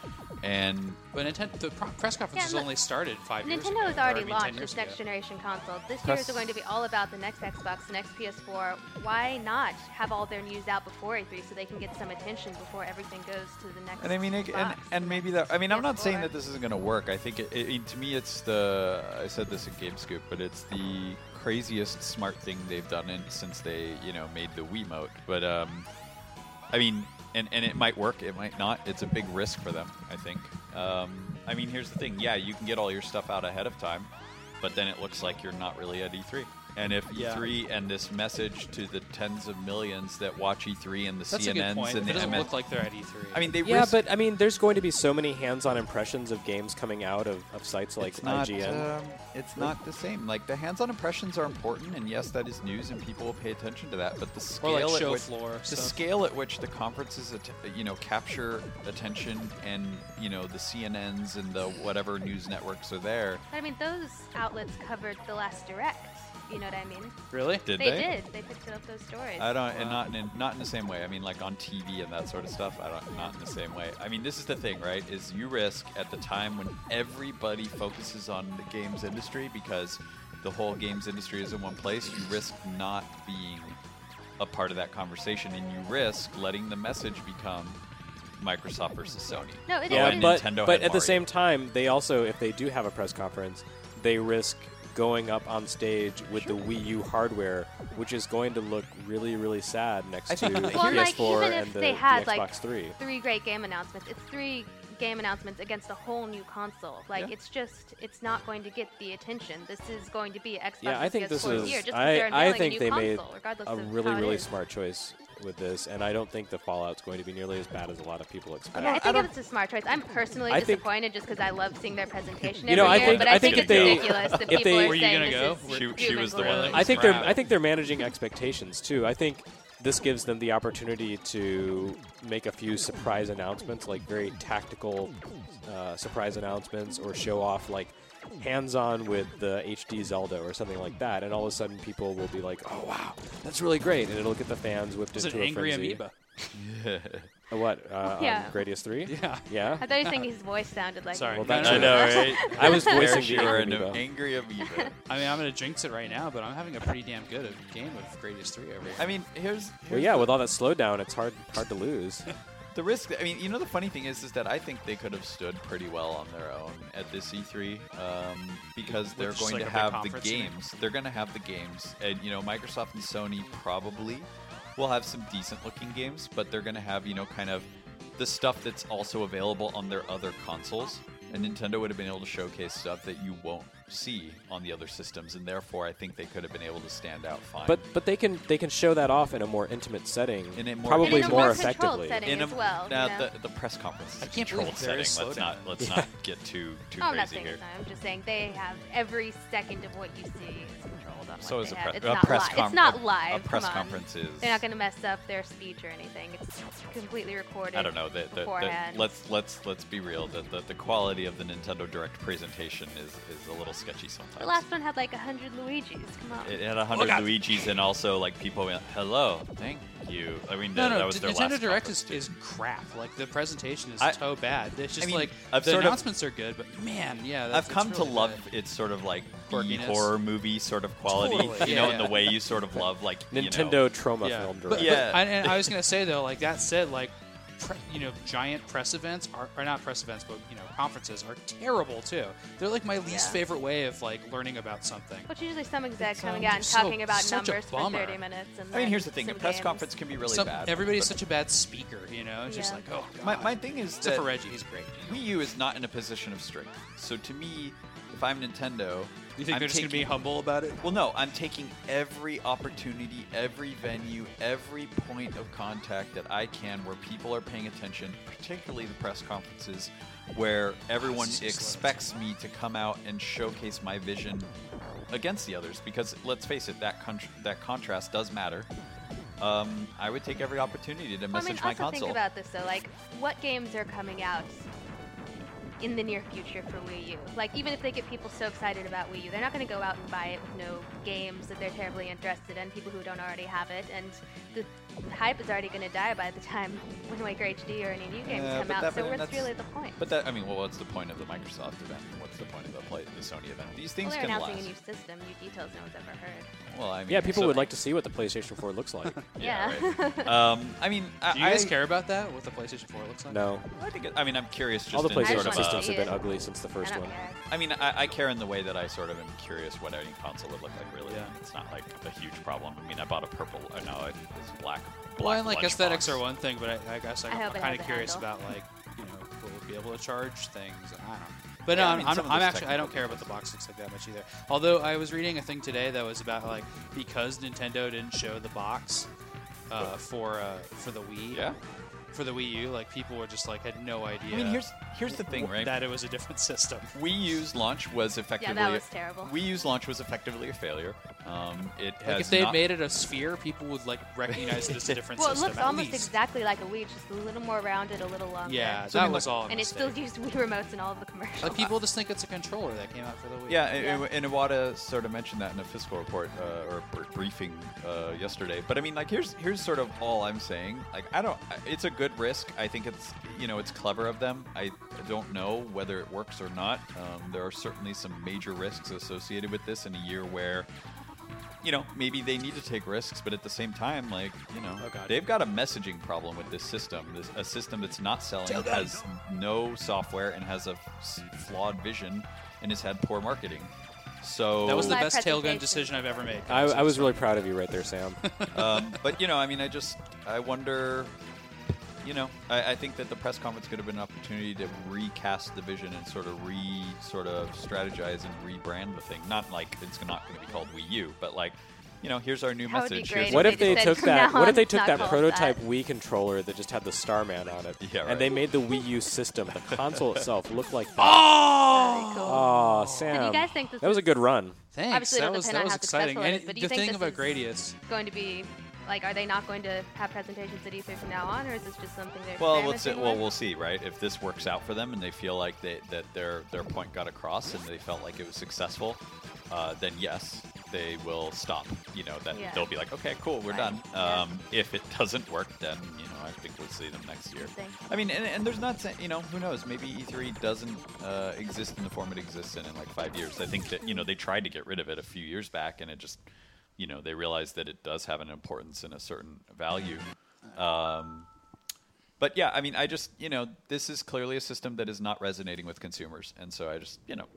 C: And
E: But Nintendo, the pro- press conference
D: Yeah,
E: has
D: look,
E: only started five years ago.
D: Nintendo has
E: or,
D: already
E: I mean, ten
D: launched
E: years
D: its
E: ago.
D: next generation console. This
C: Press-
D: year is going to be all about the next Xbox, the next P S four. Why not have all their news out before E three so they can get some attention before everything goes to the next
C: And I mean, it, and,
D: box,
C: and
D: the
C: maybe
D: next
C: that. I mean, I'm not saying
D: P S four.
C: that this isn't going to work. I think it, it, it- to me, it's the. I said this in GameScoop, but it's the craziest smart thing they've done in, since they, you know, made the Wiimote. But um, I mean, and and it might work, it might not. It's a big risk for them, I think. Um, I mean, here's the thing. Yeah, you can get all your stuff out ahead of time, but then it looks like you're not really at E three. And if
F: Yeah.
C: E three and this message to the tens of millions that watch E three and the
E: That's
C: C
E: a
C: N Ns
E: good point.
C: and
E: It
C: the
E: doesn't
C: M N
E: look like they're at E three.
C: I mean, they
F: Yeah,
C: risk
F: but I mean, there's going to be so many hands-on impressions of games coming out of, of sites like
C: it's not,
F: I G N.
C: um, it's not the same. Like, the hands-on impressions are important, and yes, that is news, and people will pay attention to that. But the
E: Or
C: scale
E: like
C: at
E: show
C: which
E: floor
C: the
E: stuff.
C: scale at which the conferences, att- you know, capture attention, and you know, the C N Ns and the whatever news networks are there.
D: But I mean, those outlets covered the last Direct. You know what I mean?
E: Really?
C: Did
D: they,
C: they?
D: did. They picked up those stories.
C: I don't, and not in not in the same way. I mean, like on T V and that sort of stuff. I don't, not in the same way. I mean, this is the thing, right? Is you risk at the time when everybody focuses on the games industry because the whole games industry is in one place. You risk not being a part of that conversation, and you risk letting the message become Microsoft versus Sony.
D: No, it
F: Yeah,
D: is.
F: but,
C: Nintendo
F: but
C: had
F: at the
C: Mario.
F: same time, they also, if they do have a press conference, they risk going up on stage with the Wii U hardware, which is going to look really, really sad next
C: I
F: to
C: think-
F: the
C: Well,
F: P S
D: like,
F: four
D: even
F: and
D: if
F: the,
D: they
F: the
D: had,
F: Xbox
D: like,
F: three.
D: three great game announcements. It's three game announcements against a whole new console. Like,
C: Yeah.
D: it's just, it's not going to get the attention. This is going to be Xbox
F: Yeah, I
D: and
F: think
D: P S
F: this
D: four's
F: is.
D: year, just 'cause
F: I,
D: they're
F: I
D: unveiling a
F: think
D: new
F: they made
D: console, regardless
F: a
D: of
F: really,
D: how it
F: really
D: is.
F: smart choice with this, and I don't think the fallout's going to be nearly as bad as a lot of people expect.
D: Yeah, I
C: I
D: think
C: don't-
D: it's a smart choice. I'm personally
F: I think-
D: disappointed just because I love seeing their presentation
F: You know,
D: every
F: I
D: year,
F: think-
D: but
F: I
D: I
F: think
D: think
F: if
D: it's
F: they-
D: ridiculous that
F: if
D: people
F: they-
D: are
E: Were you
D: saying
E: gonna
D: this
E: go?
D: is
E: Were-
C: She-
D: doom
C: she
D: and
C: was the one
D: gloom.
C: that was
F: I think they're.
C: proud.
F: I think they're managing expectations too. I think this gives them the opportunity to make a few surprise announcements, like very tactical uh, surprise announcements, or show off like hands-on with the H D Zelda or something like that, and all of a sudden people will be like, "Oh wow, that's really great," and it'll get the fans whipped
E: It's an
F: into a
E: angry
F: frenzy.
E: amoeba.
F: Uh, what? Uh,
D: Yeah.
F: On Gradius three?
E: Yeah.
F: Yeah.
D: I thought you were saying his voice sounded like
E: Sorry.
F: Well,
E: No,
F: that's
E: no,
F: it.
E: no.
C: right?
F: I was voicing the
C: You're
F: angry
C: an
F: amoeba.
C: angry amoeba.
E: I mean, I'm going to jinx it right now, but I'm having a pretty damn good game with Gradius three over here.
C: I mean, here's, here's
F: Well, yeah,
C: the-
F: with all that slowdown, it's hard hard to lose.
C: The risk, I mean, you know, the funny thing is, is that I think they could have stood pretty well on their own at this E three um, because they're
E: just
C: going
E: like
C: to
E: a big
C: have the
E: conference, you mean?
C: games. They're going to have the games, and you know, Microsoft and Sony probably will have some decent-looking games, but they're going to have, you know, kind of the stuff that's also available on their other consoles. And Nintendo would have been able to showcase stuff that you won't see on the other systems, and therefore I think they could have been able to stand out fine.
F: But but they can they can show that off in a more intimate setting,
C: In a more-
F: probably
D: in a
F: more
D: more controlled
F: effectively.
D: setting.
C: in a,
D: as well,
C: now,
D: you know?
C: the, the press conference is
E: I
C: a
E: can't
C: controlled
E: believe there is
C: setting. Let's
E: slowdown.
C: not let's
F: Yeah.
C: not get too too
D: Oh, I'm not
C: crazy
D: saying
C: here.
D: it's not. I'm just saying they have every second of what you see is controlled on
C: So
D: what
C: is
D: they
C: a,
D: have.
C: pre-
D: It's
C: a
D: not
C: press
D: live.
C: conference.
D: It's not live.
C: A press
D: Come on.
C: conference is.
D: They're not going to mess up their speech or anything. It's completely recorded.
C: I don't know. The, the, the,
D: beforehand.
C: let's let's let's be real. The, the the quality of the Nintendo Direct presentation is, is a little sketchy sometimes.
D: The last one had like a hundred Luigi's. Come on.
C: It had a hundred
E: Look out.
C: Luigi's, and also like people went, "Hello, thank you." I mean,
E: No,
C: that,
E: no,
C: that was
E: D-
C: their
E: Nintendo
C: last
E: Direct
C: conference,
E: is,
C: too.
E: is crap. Like, the presentation is
C: I-
E: so bad. It's just
C: I mean,
E: like,
C: I've
E: the
C: sort of-
E: announcements are good, but man, yeah, that's,
C: I've come
E: it's
C: to
E: really
C: love
E: bad.
C: its sort of like B
E: Quirkiness.
C: horror movie sort of quality,
E: Totally,
C: you
E: yeah,
C: know,
E: yeah.
C: in the way you sort of love like you know,
F: Nintendo trauma
E: Yeah.
F: film
E: But,
F: direct.
C: Yeah.
E: but I, and I was gonna say though, like that said, like pre, you know, giant press events are, are not press events, but you know, conferences are terrible too. They're like my least
D: Yeah.
E: favorite way of like learning about something.
D: Which usually some exec
E: It's,
D: coming
E: um,
D: out and
E: so-
D: talking about
E: such a
D: numbers for
E: bummer.
D: thirty minutes. And
C: I mean,
D: then
C: here's the thing: a
D: some
C: press
D: games.
C: conference can be really
E: Some-
C: bad.
E: everybody's
C: but
E: such a bad speaker, you know. It's just
D: Yeah.
E: like, oh god.
C: my my thing is
E: Except
C: that
E: for Reggie, he's great.
C: Wii U is not in a position of strength. So to me, if I'm Nintendo,
E: You think
C: I'm
E: they're just gonna be
C: taking-
E: humble about it?
C: Well, no, I'm taking every opportunity, every venue, every point of contact that I can where people are paying attention, particularly the press conferences, where everyone
E: so slow.
C: expects me to come out and showcase my vision against the others. Because let's face it, that con- that contrast does matter. Um, I would take every opportunity to
D: Well, I
C: message
D: mean,
C: my
D: also
C: console.
D: think about this though. Like, what games are coming out in the near future for Wii U. Like, even if they get people so excited about Wii U, they're not going to go out and buy it with no games that they're terribly interested in, people who don't already have it, and the hype is already going to die by the time Wind Waker H D or any new games
C: Yeah,
D: come
C: but
D: out,
C: that-
D: so
C: but
D: what's
C: that's-
D: really the point?
C: But that, I mean, well, what's the point of the Microsoft event? What's the point of the play, the Sony event? These things
D: Well, they're
C: can
D: announcing
C: last.
D: a new system, new details no one's ever heard.
C: Well, I mean,
F: Yeah, people
C: so-
F: would like to see what the PlayStation four looks like.
C: Yeah.
D: Yeah.
C: Right. um, I mean, I,
E: Do you guys
C: I,
E: care about that? What the PlayStation four looks like?
F: No.
C: I think. It, I mean, I'm curious. Just
F: All the
C: in
F: PlayStation
C: sort of,
D: wanna
C: uh,
F: systems
D: see
F: have been
D: it.
F: ugly since the first
D: I don't
F: one.
D: care.
C: I mean, I, I care in the way that I sort of am curious what any console would look like. Really,
E: Yeah.
C: it's not like a huge problem. I mean, I bought a purple. Uh, no, it, it's black.
E: Well,
C: black
E: and like
C: lunchbox.
E: aesthetics are one thing, but I, I guess I,
D: I
E: I'm
D: hope it
E: kind
D: has
E: of
D: a
E: curious
D: handle.
E: about like you know people would be able to charge things. And I don't know. But
C: Yeah,
E: no,
C: I
E: I'm,
C: mean,
E: I'm,
C: some of
E: I'm
C: those
E: actually I don't
C: technical
E: care about the
C: differences.
E: box looks like that much either. Although I was reading a thing today that was about like because Nintendo didn't show the box uh, for uh, for the Wii.
C: Yeah.
E: For the Wii U, like people were just like had no idea.
C: I mean, here's here's the thing, right?
E: that it was a different system.
C: Wii U's launch was effectively
D: Yeah, that was terrible.
C: Wii U's launch was effectively a failure. Um, it
E: Like
C: has
E: if they had
C: not-
E: made it a sphere, people would like recognize it as a different
D: Well, it
E: system.
D: looks
E: at
D: almost
E: least.
D: exactly like a Wii, just a little more rounded, a little longer.
E: Yeah,
C: So, I
E: that
C: mean,
E: was
C: like-
E: all. a
D: And it
E: mistake.
D: still used Wii remotes in all of the commercials.
E: Like people just think it's a controller that came out for the Wii.
C: Yeah,
D: Yeah.
C: and, and Iwata sort of mentioned that in a fiscal report uh, or br- briefing uh, yesterday. But I mean, like, here's here's sort of all I'm saying. Like, I don't. It's a good risk. I think it's you know it's clever of them. I don't know whether it works or not. Um, there are certainly some major risks associated with this in a year where. You know, maybe they need to take risks, but at the same time, like, you know,
E: Oh, God.
C: they've got a messaging problem with this system. This, a system that's not selling, has no software, and has a f- flawed vision, and has had poor marketing. So
E: That was the
D: Live
E: best tailgun
D: presentation.
E: decision I've ever made.
F: I, I was really proud of you right there, Sam.
C: um, but you know, I mean, I just I wonder. You know, I, I think that the press conference could have been an opportunity to recast the vision and sort of re sort of strategize and rebrand the thing. Not like it's not going to be called Wii U, but like, you know, here's our new
D: That would be
C: message.
D: great
C: Here's
D: if
F: What
D: they
F: if they
D: just
F: took
D: said,
F: that?
D: "From
F: What if
D: now
F: they
D: on,
F: took
D: it's
F: that
D: not called
F: prototype
D: that."
F: Wii controller that just had the Starman on it,
C: Yeah, right.
F: and they made the Wii U system, the console itself, look like that?
E: Oh,
D: Very cool.
F: Oh,
D: So
F: Sam,
D: do you guys think this
F: that was a
D: is-
F: good run.
E: thanks.
D: Obviously,
E: that
D: it'll
E: was
D: depend
E: that
D: on
E: was
D: how
E: exciting.
D: successful it
E: And
D: is, but do
E: the
D: you think
E: thing
D: this
E: about
D: is
E: Gradius,
D: going to be like, are they not going to have presentations at E three from now on, or is this just something they're
C: Well, we'll see,
D: experimenting
C: well,
D: with?
C: we'll see, right? If this works out for them and they feel like they, that their their point got across and they felt like it was successful, uh, then yes, they will stop. You know, then
D: Yeah.
C: they'll be like, okay, cool, we're
D: Right.
C: done.
D: Yeah.
C: Um, if it doesn't work, then you know, I think we'll see them next year.
D: Interesting.
C: I mean, and, and there's not, sa- you know, who knows? Maybe E three doesn't uh, exist in the form it exists in in like five years. I think that you know they tried to get rid of it a few years back, and it just, you know, they realized that it does have an importance and a certain value. Um, but yeah, I mean, I just, you know, this is clearly a system that is not resonating with consumers, and so I just, you know,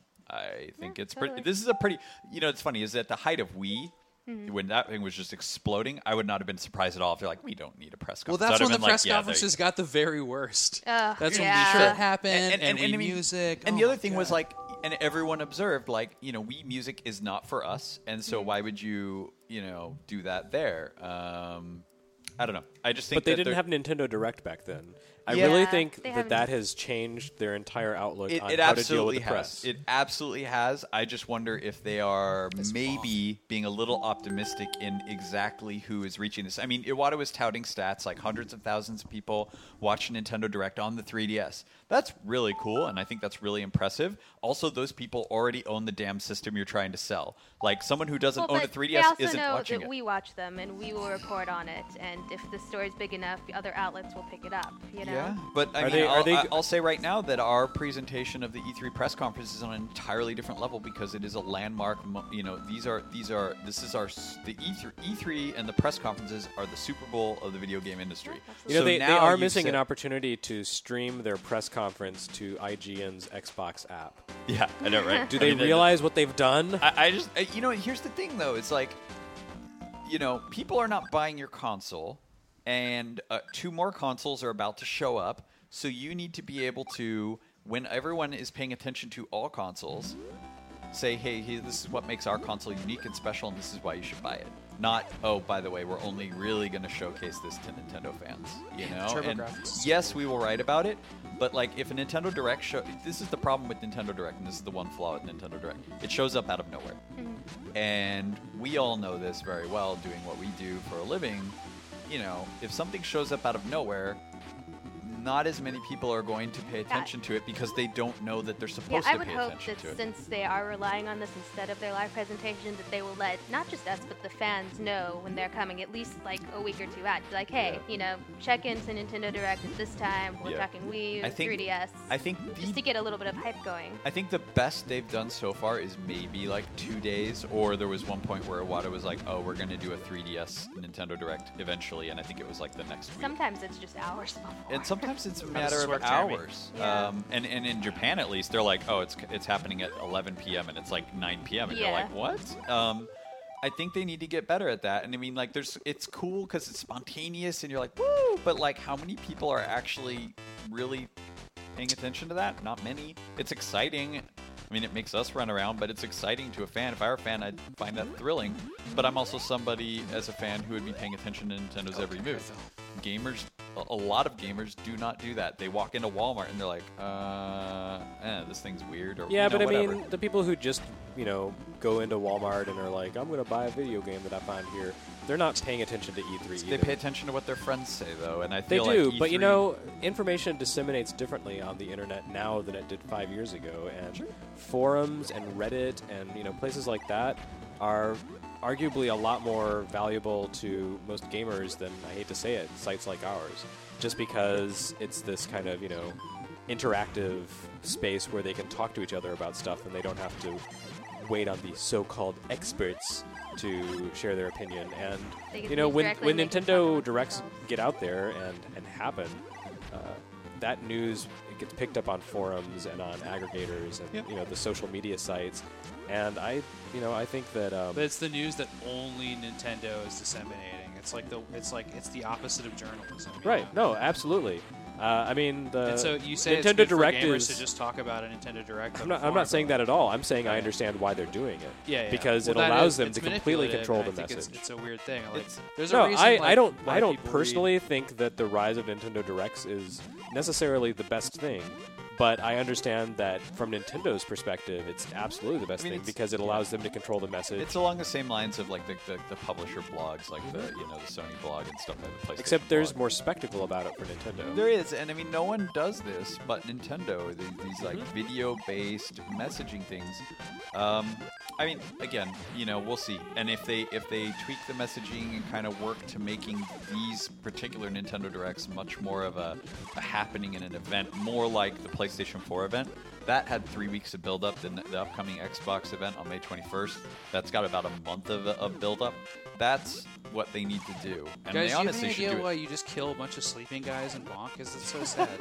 C: I think
D: Yeah,
C: it's pretty.
D: totally.
C: This is a pretty, you know, it's funny is at the height of Wii.
D: Mm-hmm.
C: When that thing was just exploding, I would not have been surprised at all if they're like, we don't need a press
E: well,
C: conference.
E: that's
C: I'd
E: when
C: have
E: the
C: been
E: press
C: like, yeah, there you
E: conferences
C: go.
E: got the very worst.
D: Ugh,
E: That's when
D: yeah.
E: Wii Fit happened
C: And-
E: and,
C: and- and
E: Wii
C: I mean-
E: Music.
C: And
E: Oh
C: the other
E: my
C: thing was
E: God.
C: like, and everyone observed, like, you know, Wii Music is not for us, and so why would you, you know, do that there? Um, I don't know. I just think
F: But they
C: that
F: didn't
C: they're-
F: have Nintendo Direct back then. I
C: Yeah.
F: really
D: Yeah,
F: think
D: they
F: that
D: haven't-
F: that has changed their entire outlook
C: It,
F: on
C: it
F: how to deal with
C: absolutely
F: the
C: has.
F: press.
C: It absolutely has. I just wonder if they are maybe being a little optimistic in exactly who is reaching this. I mean, Iwata was touting stats like hundreds of thousands of people watch Nintendo Direct on the three D S. That's really cool, and I think that's really impressive. Also, those people already own the damn system you're trying to sell. Like someone who doesn't
D: Well,
C: own a
D: but
C: three D
D: they
C: S
D: also
C: isn't
D: know
C: watching
D: that
C: it.
D: we watch them and we will report on it, and if the story's big enough, the other outlets will pick it up. You know.
C: Yeah, but I
F: Are
C: mean,
F: they- are
C: I'll,
F: they
C: I-
F: g-
C: I'll say right now that our presentation of the E three press conference is on an entirely different level because it is a landmark. mo- You know, these are these are this is our s- the E three, E three and the press conferences are the Super Bowl of the video game industry.
F: You know,
C: So
F: they, they
C: now
F: are
C: you've
F: missing
C: said-
F: an opportunity to stream their press conference to I G N's Xbox app.
C: Yeah, I know, right?
F: Do
C: I
F: they
C: mean,
F: realize what they've done?
C: I, I just, I, you know, here's the thing though. It's like, you know, people are not buying your console, and uh, two more consoles are about to show up. So you need to be able to, when everyone is paying attention to all consoles, say, hey, hey, this is what makes our console unique and special, and this is why you should buy it. Not, oh, by the way, we're only really going to showcase this to Nintendo fans. You know,
E: Turbo
C: and
E: graphics.
C: yes, we will write about it, but like if a Nintendo Direct show, this is the problem with Nintendo Direct, and this is the one flaw with Nintendo Direct. It shows up out of nowhere, and we all know this very well, doing what we do for a living. You know, if something shows up out of nowhere, not as many people are going to pay attention to it because they don't know that they're supposed
D: Yeah, I
C: to
D: would
C: pay
D: hope
C: attention
D: that
C: to it.
D: since they are relying on this instead of their live presentation, that they will let not just us but the fans know when they're coming at least like a week or two out. Be like, hey,
C: Yeah.
D: you know, check into Nintendo Direct at this time. We're
C: Yeah.
D: talking Wii U,
C: I think-
D: three D S,
C: I think the
D: just to get a little bit of hype going.
C: I think the best they've done so far is maybe like two days, or there was one point where Iwata was like, "Oh, we're going to do a three D S Nintendo Direct eventually," and I think it was like the next week.
D: Sometimes it's just hours before.
C: And sometimes it's a
E: does
C: matter
E: this
C: of
E: work, Jeremy?
C: hours.
D: Yeah.
C: Um, and, and in Japan, at least, they're like, "Oh, it's it's happening at eleven p.m. and it's like nine p.m. and you're
D: Yeah.
C: like, "What?" Um, I think they need to get better at that. And I mean, like, there's it's cool because it's spontaneous, and you're like, "Woo!" But like, how many people are actually really paying attention to that? Not many. It's exciting. I mean, it makes us run around, but it's exciting to a fan. If I were a fan, I'd find that thrilling. But I'm also somebody, as a fan, who would be paying attention to Nintendo's every move. Gamers, a- a lot of gamers do not do that. They walk into Walmart and they're like, uh, eh, this thing's weird. Or,
F: Yeah,
C: you know,
F: but I
C: whatever.
F: mean, the people who just, you know, go into Walmart and are like, I'm going to buy a video game that I find here, they're not paying attention to E three
C: They
F: either.
C: pay attention to what their friends say, though, and I
F: They
C: feel
F: do,
C: like
F: but you
C: E three
F: know, information disseminates differently on the internet now than it did five years ago, and forums and Reddit and you know places like that are arguably a lot more valuable to most gamers than, I hate to say it, sites like ours, just because it's this kind of you know interactive space where they can talk to each other about stuff and they don't have to wait on the so-called experts to share their opinion. And
D: They get
F: you
D: to
F: know,
D: use
F: when
D: directly
F: when
D: and they can talk
F: Nintendo
D: amongst
F: Directs
D: themselves.
F: get out there and and happen, uh, that news it gets picked up on forums and on aggregators and
C: Yep.
F: you know the social media sites. And I, you know, I think that um,
E: But it's the news that only Nintendo is disseminating. It's like the it's like it's the opposite of journalism. you
F: right.
E: know?
F: No, absolutely. Uh, I mean, the
E: And so you say
F: Nintendo
E: it's good
F: Direct
E: for gamers
F: is.
E: to just talk about a Nintendo Direct.
F: I'm
E: on
F: not,
E: the
F: I'm not
E: forum,
F: saying
E: but-
F: that at all. I'm saying I
E: Right.
F: understand why they're doing it.
E: Yeah, yeah.
F: Because
E: Well,
F: it
E: that
F: allows
E: is-
F: them
E: it's
F: to completely
E: manipulative,
F: control
E: and
F: the
E: I think
F: message.
E: It's, it's a weird thing. Like,
C: It's-
E: there's
F: No,
E: a reason.
F: I,
E: like,
F: I don't.
E: why
F: I don't
E: people
F: personally think that the rise of Nintendo Directs is necessarily the best thing, but I understand that from Nintendo's perspective, it's absolutely the best
C: I mean,
F: thing
C: it's-
F: because it allows them to control the message.
C: It's along the same lines of like the, the, the publisher blogs, like the you know the Sony blog and stuff like the PlayStation.
F: Except there's
C: blog.
F: more spectacle about it for Nintendo.
C: There is, and I mean, no one does this but Nintendo. These, these like
F: Mm-hmm.
C: video-based messaging things. Um, I mean, again, you know, we'll see. And if they if they tweak the messaging and kind of work to making these particular Nintendo Directs much more of a, a happening and an event, more like the PlayStation four event. That had three weeks of build-up. The, the upcoming Xbox event on May twenty-first, that's got about a month of, of build-up. That's what they need to do. And
E: Guys,
C: they
E: do you have
C: honestly
E: any
C: should
E: idea
C: do
E: why
C: it.
E: you just kill a bunch of sleeping guys in Bonk? Is it so sad?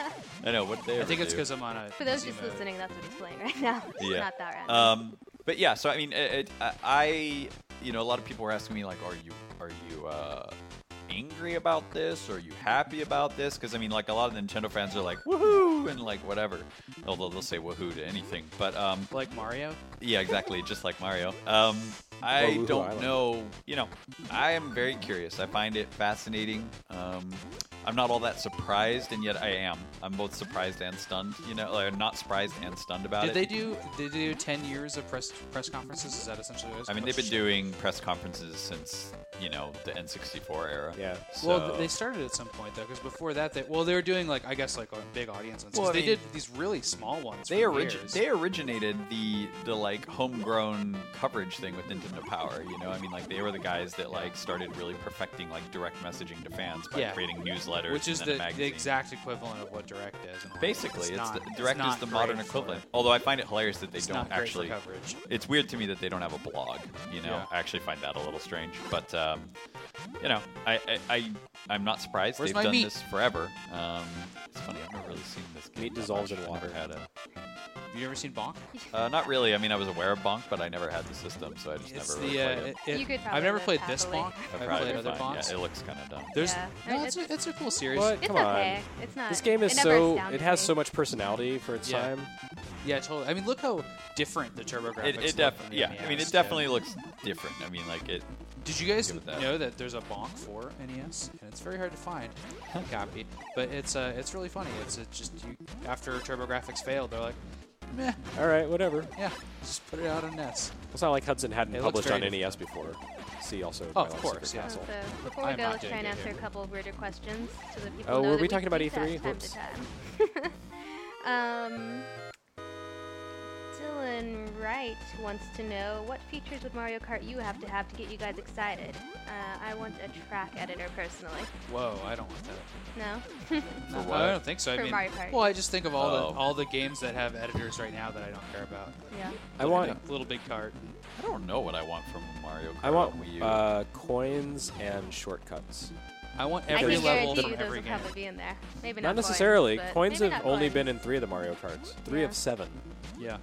C: I know, what they
E: I
C: ever
E: think it's
C: do.
E: because I'm on a.
D: For those
E: easy
D: just
E: mode.
D: listening, that's what he's playing right now. It's
C: Yeah.
D: not that random.
C: Um, but yeah, so I mean, it, it, I- I, you know, a lot of people were asking me like, are you, are you uh, angry about this? Or are you happy about this? Because I mean, like a lot of Nintendo fans are like, woohoo, and like whatever. Although they'll say woohoo to anything, but um,
E: Like Mario?
C: yeah, exactly, just like Mario. Um, I
F: Woohoo
C: don't
F: Island.
C: know. You know, I am very curious. I find it fascinating. Um, I'm not all that surprised, and yet I am. I'm both surprised and stunned. You know, like, not surprised and stunned about
E: Did
C: it.
E: they do? Did they do ten years of press press conferences? Is that essentially what it was?
C: I mean, they've been doing press conferences since, you know, the N sixty-four era.
F: Yeah.
C: So,
E: Well, th- they started at some point though, because before that, they well, they were doing like I guess like a big audience ones. 'cause
C: Well, I
E: they
C: mean,
E: did these really small ones.
C: they,
E: for
C: origi-
E: years.
C: they originated the the like homegrown coverage thing with Nintendo Power. You know, I mean, like they were the guys that like started really perfecting like direct messaging to fans by
E: Yeah.
C: creating newsletters,
E: which is
C: and then
E: the,
C: a
E: the
C: magazine.
E: exact equivalent of what Direct is. in a way.
C: Basically, it's,
E: not-
C: the, Direct is
E: not
C: the
E: great
C: modern
E: for-
C: equivalent. Although I find it hilarious that they
E: It's
C: don't
E: not great for
C: actually.
E: coverage.
C: It's weird to me that they don't have a blog. You know,
E: Yeah.
C: I actually find that a little strange. But um, you know, I, I, I I'm not surprised.
E: Where's
C: They've
E: my
C: done
E: meat?
C: this forever. Um, it's funny. I've never really seen this. game
F: Meat
C: that
F: dissolves
C: much.
F: in
C: I
F: water.
C: never had a.
E: Have you ever seen Bonk?
C: Uh, not really. I mean, I was aware of Bonk, but I never had the system, so I just
E: It's
C: never
E: the.
C: really
E: Uh,
C: played it.
E: it, it-
D: You could
E: I've
D: probably
E: never
D: live
E: played this
D: happily.
E: Bonk.
C: I've
E: I've
C: probably
E: played other
C: fine.
E: Bonks.
C: Yeah, it looks kind of dumb.
E: There's
D: Yeah.
E: no,
D: It-
E: it's, a,
D: it's-
E: it's a cool series.
F: What?
D: It's
F: Come
D: okay.
F: on.
D: It's not.
F: This game is
D: it never
F: so.
D: astounded
F: It has
D: me.
F: so much personality for its
E: Yeah.
F: time.
E: Yeah, totally. I mean, look how different the TurboGrafx.
C: It,
E: look
C: it
E: from
C: def-
E: the
C: yeah.
E: N E S,
C: I mean, it
E: too.
C: definitely looks different. I mean, like it.
E: Did you guys
C: give it that.
E: know that there's a Bonk for N E S, and it's very hard to find a copy, but it's uh, it's really funny. It's uh, just you, after TurboGrafx failed, they're like, meh,
F: All right, whatever.
E: yeah, just put it out on N E S.
F: It's not like Hudson hadn't
E: It looks
F: published on
E: very
F: N E S before. See also.
E: Oh,
F: My
E: of
F: Life
E: course,
F: Secret
E: yeah.
F: Castle.
D: So before
E: I
D: we
E: am
D: go,
E: not
D: let's try
E: doing
D: and
E: it
D: answer a
E: here.
D: couple of weirder questions so that people
F: Oh,
D: know
F: were
D: that
F: we talking about
D: do
F: E three?
D: that time
F: Whoops.
D: to time. um, Dylan Wright wants to know what features would Mario Kart U have to have to get you guys excited. Uh, I want a track editor personally.
E: Whoa, I don't want that.
D: No.
E: No,
C: what?
E: I don't think so. I
D: For
E: mean,
D: Mario Kart.
E: well, I just think of all
C: Oh.
E: the all the games that have editors right now that I don't care about.
D: Yeah.
F: I want.
E: Little Big Cart.
C: I don't know what I want from Mario Kart
F: I want
C: on Wii U.
F: uh, coins and shortcuts.
E: I want
D: I
E: every
D: can
E: level
D: guarantee
E: from
D: you those
E: every
D: will
E: game.
D: probably be in there. Maybe
F: Not
D: not,
F: necessarily.
D: Coins, but
F: Coins
D: maybe
F: have
D: not
F: only
D: coins.
F: been in three of the Mario Karts. Three
D: Yeah.
F: of seven.
E: Yeah.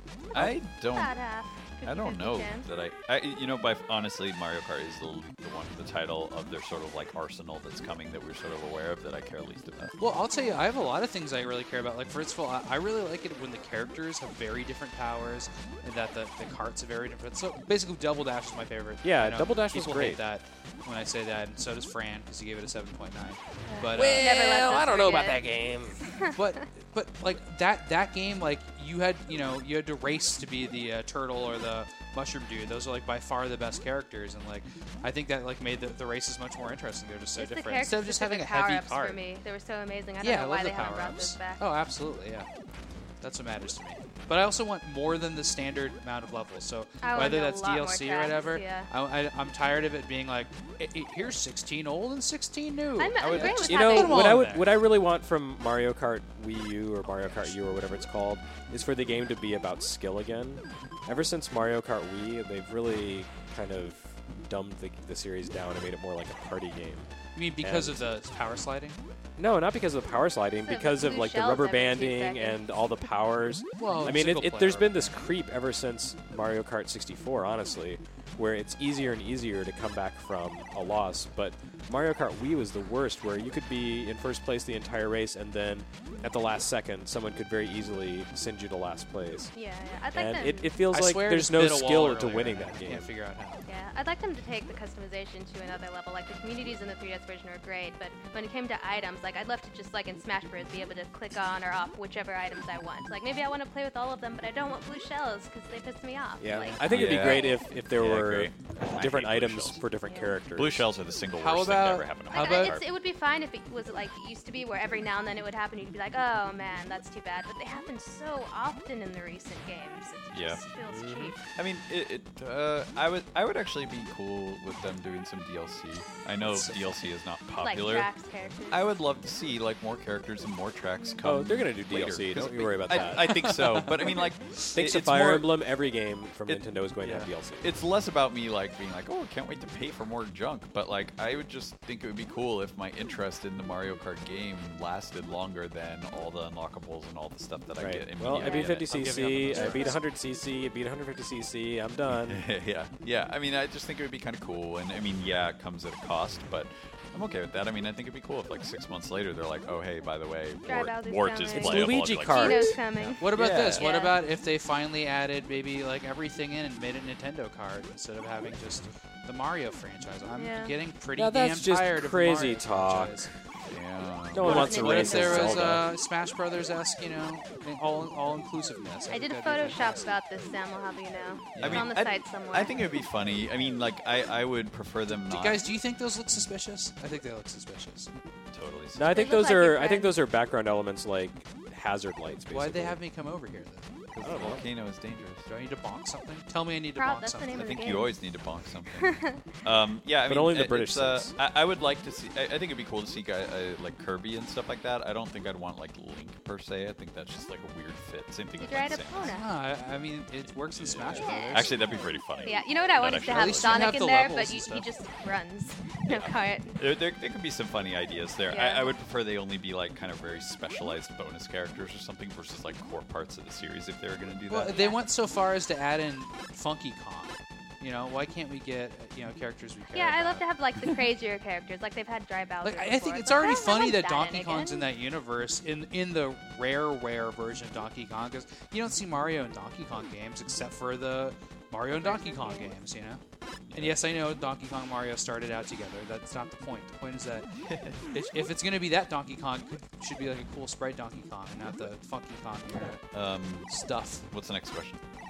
C: I don't.
D: About half.
C: I don't
D: fifty
C: know
D: chance.
C: that I, I. You know, by honestly, Mario Kart is the, the one, the title of their sort of like arsenal that's coming that we're sort of aware of that I care least about.
E: Well, I'll tell you, I have a lot of things I really care about. Like, first of all, I, I really like it when the characters have very different powers and that the, the carts are very different. So basically, Double Dash is my favorite.
F: Yeah,
E: I know
F: Double Dash was
E: people
F: great.
E: hate that when I say that, and so does Fran because he gave it a seven point nine. But
D: Well,
E: uh,
D: Never let us
F: I don't know about
D: forget.
F: that game.
E: but but like that that game, like you had you know you had to race to be the uh, turtle or the mushroom dude. Those are like by far the best characters, and like I think that like made the, the races much more interesting. They're just so
D: It's the
E: different instead of just having a heavy
D: power-ups
E: card.
D: for me. They were so amazing. I don't
E: Yeah, I
D: know
E: love
D: why
E: the
D: they haven't
E: power
D: brought this
E: ups.
D: back.
E: Oh, absolutely, yeah. That's what matters to me. But I also want more than the standard amount of levels. So
D: I want
E: whether
D: a
E: that's
D: lot
E: D
D: more
E: L C or
D: tracks,
E: whatever,
D: yeah.
E: I, I, I'm tired of it being like, "I- I- here's sixteen old and sixteen new.
D: I'm,
E: I
D: I'm
E: would
D: great
E: just-
D: with
F: You
D: having
F: know,
E: them all
F: what I
E: in
F: would,
E: there.
F: what I really want from Mario Kart Wii U or Mario Kart U or whatever it's called is for the game to be about skill again. Ever since Mario Kart Wii, they've really kind of dumbed the, the series down and made it more like a party game.
E: You mean because
F: and-
E: of the power sliding?
F: No, not because of the power sliding,
D: Because of
F: because
D: the
F: of
D: blue
F: like the
D: shells
F: rubber
D: every two
F: banding
D: seconds.
F: and all the powers.
E: Well,
F: I mean, it,
E: single
F: it,
E: player.
F: there's been this creep ever since Mario Kart sixty-four, honestly, where it's easier and easier to come back from a loss. But Mario Kart Wii was the worst, where you could be in first place the entire race, and then at the last second, someone could very easily send you to last place.
D: Yeah, yeah. I'd like
F: And
D: them.
F: it, it feels
E: I
F: like
E: swear I
F: there's
E: just
F: no
E: bit a
F: skill
E: wall
F: to
E: earlier
F: winning
E: and I
F: that game.
E: Can't figure out how.
D: Yeah, I'd like them to take the customization to another level. Like the communities in the three D S version are great, but when it came to items, like I'd love to just like in Smash Bros. Be able to click on or off whichever items I want. Like maybe I want to play with all of them, but I don't want blue shells because they piss me off.
F: Yeah,
D: Like,
F: I think it'd be
C: Yeah.
F: great if, if there
C: Yeah, I
F: were
C: agree. I
F: different
C: hate blue
F: items
C: shells.
F: for different
D: Yeah.
F: characters.
C: Blue shells are the single
E: How
C: worst
E: about-
C: thing to ever happen to
E: how
C: Mario
E: about-
C: Kart.
D: It's, it would be fine if it was like it used to be, where every now and then it would happen. You'd be like, "Oh man, that's too bad." But they happen so often in the recent games. It
C: Yeah.
D: just feels cheap.
C: I mean, it. it uh, I would. I would actually be cool with them doing some D L C. I know D L C is not
D: Like
C: popular.
D: tracks characters.
C: I would love to see like more characters and more tracks come.
F: Oh, they're gonna do D L C.
C: later, 'cause
F: Don't you worry about
C: I,
F: that.
C: I think so, but I mean, like,
F: Thanks
C: it-
F: to
C: it's
F: Fire
C: more-
F: Emblem, every game from
C: it-
F: Nintendo is going to have
C: yeah.
F: D L C.
C: It's less about me like being like, oh, I can't wait to pay for more junk, but like, I would just think it would be cool if my interest in the Mario Kart game lasted longer than all the unlockables and all the stuff that I
F: Right.
C: get.
F: Well, I
C: immediately
F: beat fifty
C: in it.
F: C C, I beat one hundred C C, I beat one hundred fifty C C, I'm done.
C: yeah, yeah. I mean, I just think it would be kind of cool, and I mean, yeah, it comes at a cost, but I'm okay with that. I mean, I think it'd be cool if like six months later they're like, oh, hey, by the way,
D: Dry
C: Wart,
D: Bowser's
C: Wart
D: coming.
C: is
D: It's
C: playable.
F: Luigi
C: I'd be like,
F: Kart.
D: Tino's coming.
E: What about
C: Yeah.
E: this? What
D: Yeah.
E: about if they finally added maybe like everything in and made a Nintendo card instead of having just the Mario franchise? I'm
D: Yeah.
E: getting pretty
F: Now
E: damn
F: that's just
E: tired
F: crazy
E: of the
F: talk.
E: Mario franchise.
C: Yeah.
F: No one
D: What
F: wants
D: if
F: to
D: Nintendo
E: What
F: race
E: if there
F: as
E: was
F: Zelda.
E: uh, Smash Brothers esque, you know, all all inclusiveness?
D: I did a
E: think that'd be
D: Photoshop
E: fantastic.
D: about this, Sam. I'll have you know.
C: I
D: It's
C: mean,
D: on the
C: I,
D: site somewhere.
C: I think it would be funny. I mean, like, I, I would prefer them
E: Do-
C: not.
E: Guys, do you think those look suspicious? I think they look suspicious.
C: totally.
F: No, I think
D: They look
F: those
D: like your
F: are. I think
D: friend.
F: those are background elements like hazard lights. Basically.
E: Why'd they have me come over here then?
C: Because the volcano is dangerous.
E: Do I need to bonk something? Tell me I need to
D: Prob-
E: bonk
D: that's the
E: something.
D: name
C: I
D: of the
C: think
D: game.
C: you always need to bonk something. um, yeah, I
F: But
C: mean,
F: only the
C: it-
F: British
C: it's, uh,
F: sense.
C: I, I would like to see. I, I think it'd be cool to see guy, uh, like Kirby and stuff like that. I don't think I'd want like Link per se. I think that's just like a weird fit. Same thing
D: Did
C: with
D: you
C: like,
D: ride a
C: Samus.
D: Pona?
E: No, I, I mean it works in Smash
D: Yeah.
E: Brothers.
C: Actually, that'd be pretty funny.
D: Yeah, you know what I
C: Not
D: wanted to
C: actually.
E: At
D: have
E: least you
D: Sonic
E: have
D: in
E: the
D: there,
E: levels
D: but
E: and
D: you, he
E: stuff.
D: just runs. No cart.
C: There, there, there could be some funny ideas there.
D: Yeah.
C: I, I would prefer they only be like kind of very specialized bonus characters or something versus like core parts of the series if they were going to do
E: Well,
C: that.
E: they went so far as to add in Funky Kong. You know, why can't we get you know characters we care
D: Yeah, I
E: about?
D: love to have like the crazier characters, like they've had Dry Bowser.
E: Like I I
D: before.
E: think
D: It's
E: it's
D: like,
E: already
D: oh, I
E: funny
D: like
E: that
D: that
E: Donkey
D: in
E: Kong's in
D: again.
E: that universe in in the rare rare version of Donkey Kong because you don't see Mario and Donkey Kong games except for the Mario and Donkey Kong games, you know. And yes, I know Donkey Kong and Mario started out together. That's not the point. The point is that if, if it's going to be that Donkey Kong, it should be like a cool sprite Donkey Kong and not the Funky Kong era
C: Um,
E: stuff.
C: what's the next question?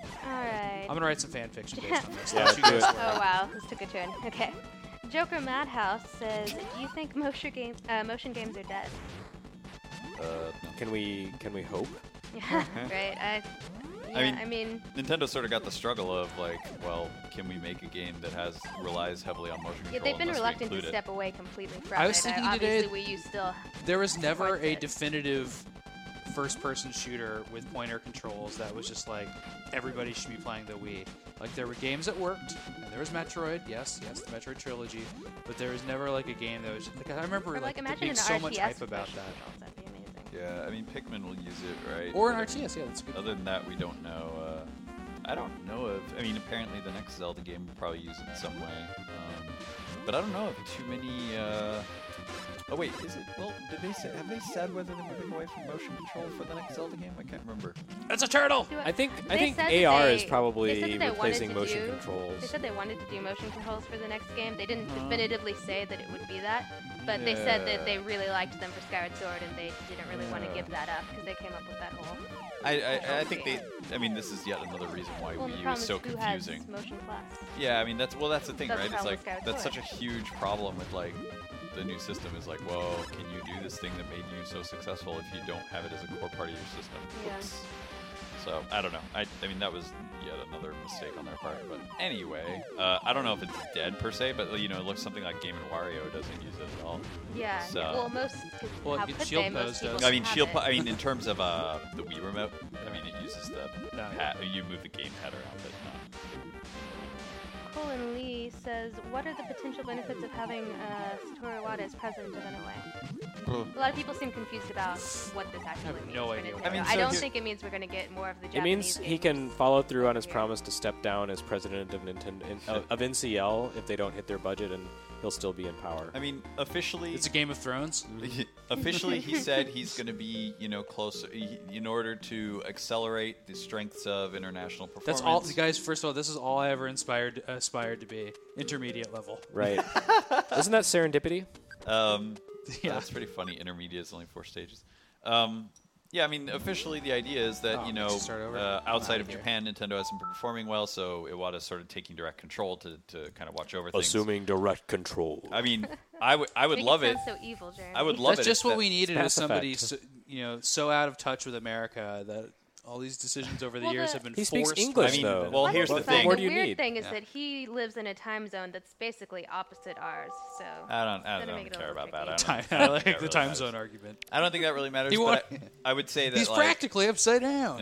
D: All right.
E: I'm gonna write some fan fiction based on this.
F: Yeah,
E: Don't you
F: do
E: guys
F: it.
E: worry.
D: Oh wow, this took a turn. Okay. Joker Madhouse says, "Do you think motion game uh, motion games are dead?"
C: Uh, no.
F: Can we can we hope?
D: Yeah, right. I, yeah,
C: I mean-
D: I mean,
C: Nintendo sort of got the struggle of like, well, can we make a game that has relies heavily on motion
D: yeah,
C: control?
D: they've been
C: unless we
D: reluctant to
C: include it?
D: step away completely from
E: I was
D: it.
E: thinking
D: uh,
E: today-
D: obviously, Wii U still.
E: There was never
D: supports
E: a
D: it.
E: definitive first-person shooter with pointer controls that was just like everybody should be playing the Wii. Like there were games that worked, and there was Metroid, yes, yes, the Metroid trilogy, but there was never like a game that was just, like I remember
D: Or
E: like,
D: like
E: there
D: imagine
E: being
D: an
E: so
D: R T S
E: much hype about
D: motion
E: that.
D: controls, that'd be amazing.
C: Yeah, I mean Pikmin will use it, right?
E: Or an
C: But
E: R T S, yeah, that's a good.
C: Other than that, we don't know. Uh, I don't know of. I mean, apparently the next Zelda game will probably use it in some way, um, but I don't know of too many. Uh, oh wait, is it? Well, did they say? Have they said whether they're moving away from motion control for the next Zelda game? I can't remember.
E: That's a turtle.
D: Do it.
F: I think I
D: They
F: think
D: said that
F: A R
D: they-
F: is
D: they
F: probably
D: said that they wanted
F: replacing
D: to
F: motion
D: do-
F: controls.
D: They said they wanted to do motion controls for the next game. They didn't
C: Uh-huh.
D: definitively say that it would be that, but they said that
C: Yeah.
D: they really liked them for Skyward Sword and they didn't really want to
C: Yeah.
D: give that up because they came up with that whole.
C: I, I, I think they. I mean, this is yet another reason why
D: Well, the
C: Wii U
D: problem
C: is so
D: is who
C: confusing.
D: has Motion Plus.
C: Yeah, I mean that's well, that's the thing,
D: That's the
C: right? It's
D: problem
C: like
D: with Skyward
C: that's
D: Sword.
C: such a huge problem with like the new system. Is like, well, can you do this thing that made you so successful if you don't have it as a core part of your system?
D: Yeah.
C: Oops. So I don't know. I, I mean that was yet another mistake on their part. But anyway, uh, I don't know if it's dead per se, but you know, it looks something like Game and Wario doesn't use it at all.
D: Yeah.
C: So-
D: yeah. Well, most. 'cause
E: Well,
D: how
E: it-
D: could
E: Shield
D: they? Most
E: Pose
D: people
E: does.
C: I mean,
D: have
C: Shield.
D: it.
C: Po- I mean, in terms of uh, the Wii remote, I mean, it uses the
E: No, yeah.
C: pad. You move the gamepad around, but no.
D: Colin Lee says, "What are the potential benefits of having uh, Satoru Iwata as president of N O A?" A lot of people seem confused about what this actually
E: have
D: means
E: no
D: for
E: idea
D: Nintendo.
E: what
C: I mean,
D: I
C: so
D: don't
C: here-
D: think it means we're going to get more of the
F: It
D: Japanese
F: means he
D: games
F: can follow through on his
D: here.
F: promise to step down as president of Nintendo in, uh, of N C L if they don't hit their budget, and he'll still be in power.
C: I mean, officially,
E: It's a Game of Thrones.
C: officially, he said he's going to be, you know, closer he, in order to accelerate the strengths of international performance.
E: That's all, guys. First of all, this is all I ever inspired aspired to be. Intermediate level.
F: Right? Isn't that serendipity?
C: Um,
E: Yeah.
C: That's pretty funny. Intermediate is only four stages. Um, yeah, I mean, officially, the idea is that
E: Oh,
C: you
E: we
C: know,
E: should start over?
C: uh,
E: I'm
C: outside
E: outta
C: of
E: here.
C: Japan, Nintendo hasn't been performing well, so Iwata's sort of taking direct control to, to kind of watch over things.
F: Assuming direct control.
C: I mean, I would I would
D: Make
C: love
D: it.
C: it.
D: Sound so evil, Jeremy.
C: I would love
E: That's
C: it.
E: just
C: if
E: what
C: that-
E: we needed
F: Mass
E: is somebody,
F: Effect.
E: so, you know, so out of touch with America that all these decisions over the
D: Well,
E: years
D: the-
E: have been
F: He speaks
E: forced.
F: English,
C: I mean,
F: though.
C: well,
D: Well,
C: here's the
D: that's
F: What
D: fine.
C: thing.
F: more
D: The
F: do you
D: weird
F: need?
D: thing is
C: Yeah.
D: that he lives in a time zone that's basically opposite ours. So
C: I don't. I
D: Gonna
C: don't,
D: make it a
C: care
D: little
C: about that. I
D: tricky.
C: don't,
E: I
C: don't
E: like
C: care
E: the
C: really
E: time
C: matters.
E: zone argument.
C: I don't think that really matters.
E: He
C: but
E: wa-
C: I, I would say that
E: He's
C: like,
E: practically upside down.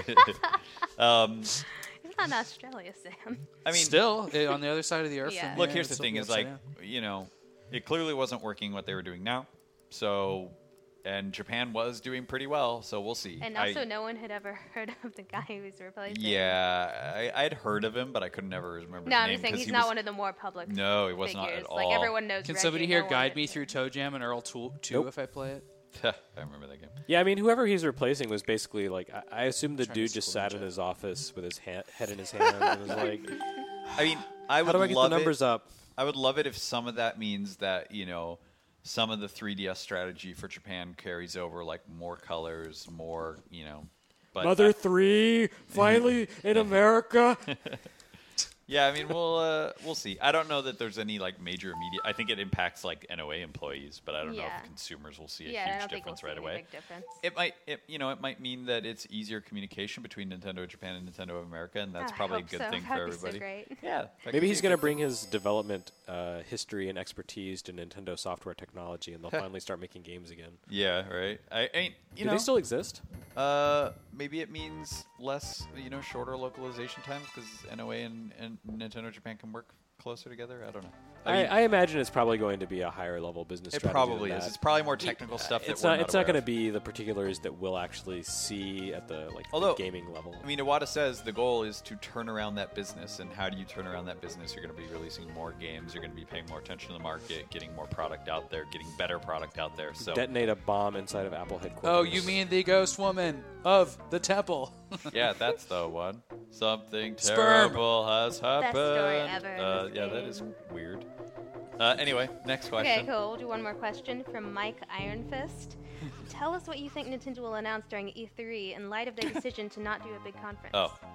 C: um,
D: it's not in Australia, Sam.
C: I mean,
E: Still eh, on the other side of the earth.
D: Yeah.
E: from
C: look,
E: here,
C: here's the
E: it's
C: thing:
E: still
C: is like
E: upside
C: you know, it clearly wasn't working what they were doing now. So, and Japan was doing pretty well. So we'll see.
D: And
C: I-
D: also, no one had ever heard of the guy who's replacing.
C: yeah, I, I'd heard of him, but I could never remember.
D: No,
C: his
D: I'm
C: name
D: just saying
C: 'cause
D: he's
C: he
D: not
C: was-
D: one of the more public.
C: No, he was not
D: figures.
C: at
D: Like
C: all.
D: everyone knows.
E: Can
D: Reggie,
E: somebody
D: no
E: here
D: one
E: guide
D: at-
E: me through Toe Jam and Earl two
F: Nope.
E: if I play it?
C: I remember that game.
F: Yeah, I mean, whoever he's replacing was basically like, I, I assume the
E: Trying to
F: dude just
E: school
F: sat in
E: ninja.
F: his office with his ha- head in his hand and was like,
C: I mean, I would
F: how do I get the
C: love
F: numbers
C: it.
F: up?
C: I would love it if some of that means that, you know, some of the three D S strategy for Japan carries over, like more colors, more, you know. But
F: Mother
C: I-
F: three, finally in America.
C: yeah, I mean, we'll uh, we'll see. I don't know that there's any like major immediate. I think it impacts like N O A employees, but I don't know
D: Yeah.
C: if consumers will see a
D: Yeah, I
C: huge
D: don't think we'll
C: difference
D: see
C: right
D: any
C: away.
D: big difference.
C: It might, it, you know, it might mean that it's easier communication between Nintendo of Japan and Nintendo of America, and that's
D: I
C: probably a
D: hope
C: good
D: so.
C: thing
D: That'd
C: for
D: be so
C: everybody.
D: great.
C: Yeah, that could
F: Maybe
C: be
F: he's
C: a
F: going to
C: good
F: bring his development uh, history and expertise to Nintendo software technology, and they'll finally start making games again.
C: thing. Yeah, right. I, I mean, you
F: Do
C: know,
F: they still exist?
C: Uh, maybe it means less, you know, shorter localization times because N O A and, and Nintendo Japan can work closer together. I don't know. I
F: I,
C: mean,
F: I imagine it's probably going to be a higher level business
C: it
F: strategy.
C: probably
F: than
C: is.
F: that.
C: It's probably more technical stuff. That
F: It's
C: we're
F: not.
C: not
F: It's not
C: aware
F: going to
C: of.
F: be the particulars that we'll actually see at the like the
C: Although,
F: gaming level.
C: I mean, Iwata says the goal is to turn around that business, and how do you turn around that business? You're going to be releasing more games. You're going to be paying more attention to the market, getting more product out there, getting better product out there. So
F: Detonate a bomb inside of Apple headquarters.
E: Oh, you mean the ghost woman of the temple?
C: yeah, that's the one. Something
E: Sperm.
C: terrible has happened.
D: story ever in
C: Uh,
D: this
C: yeah, that is
D: game.
C: weird. Uh, anyway, next question.
D: Okay, cool. We'll do one more question from Mike Ironfist. Tell us what you think Nintendo will announce during E three in light of their decision to not do a big conference.
C: Oh,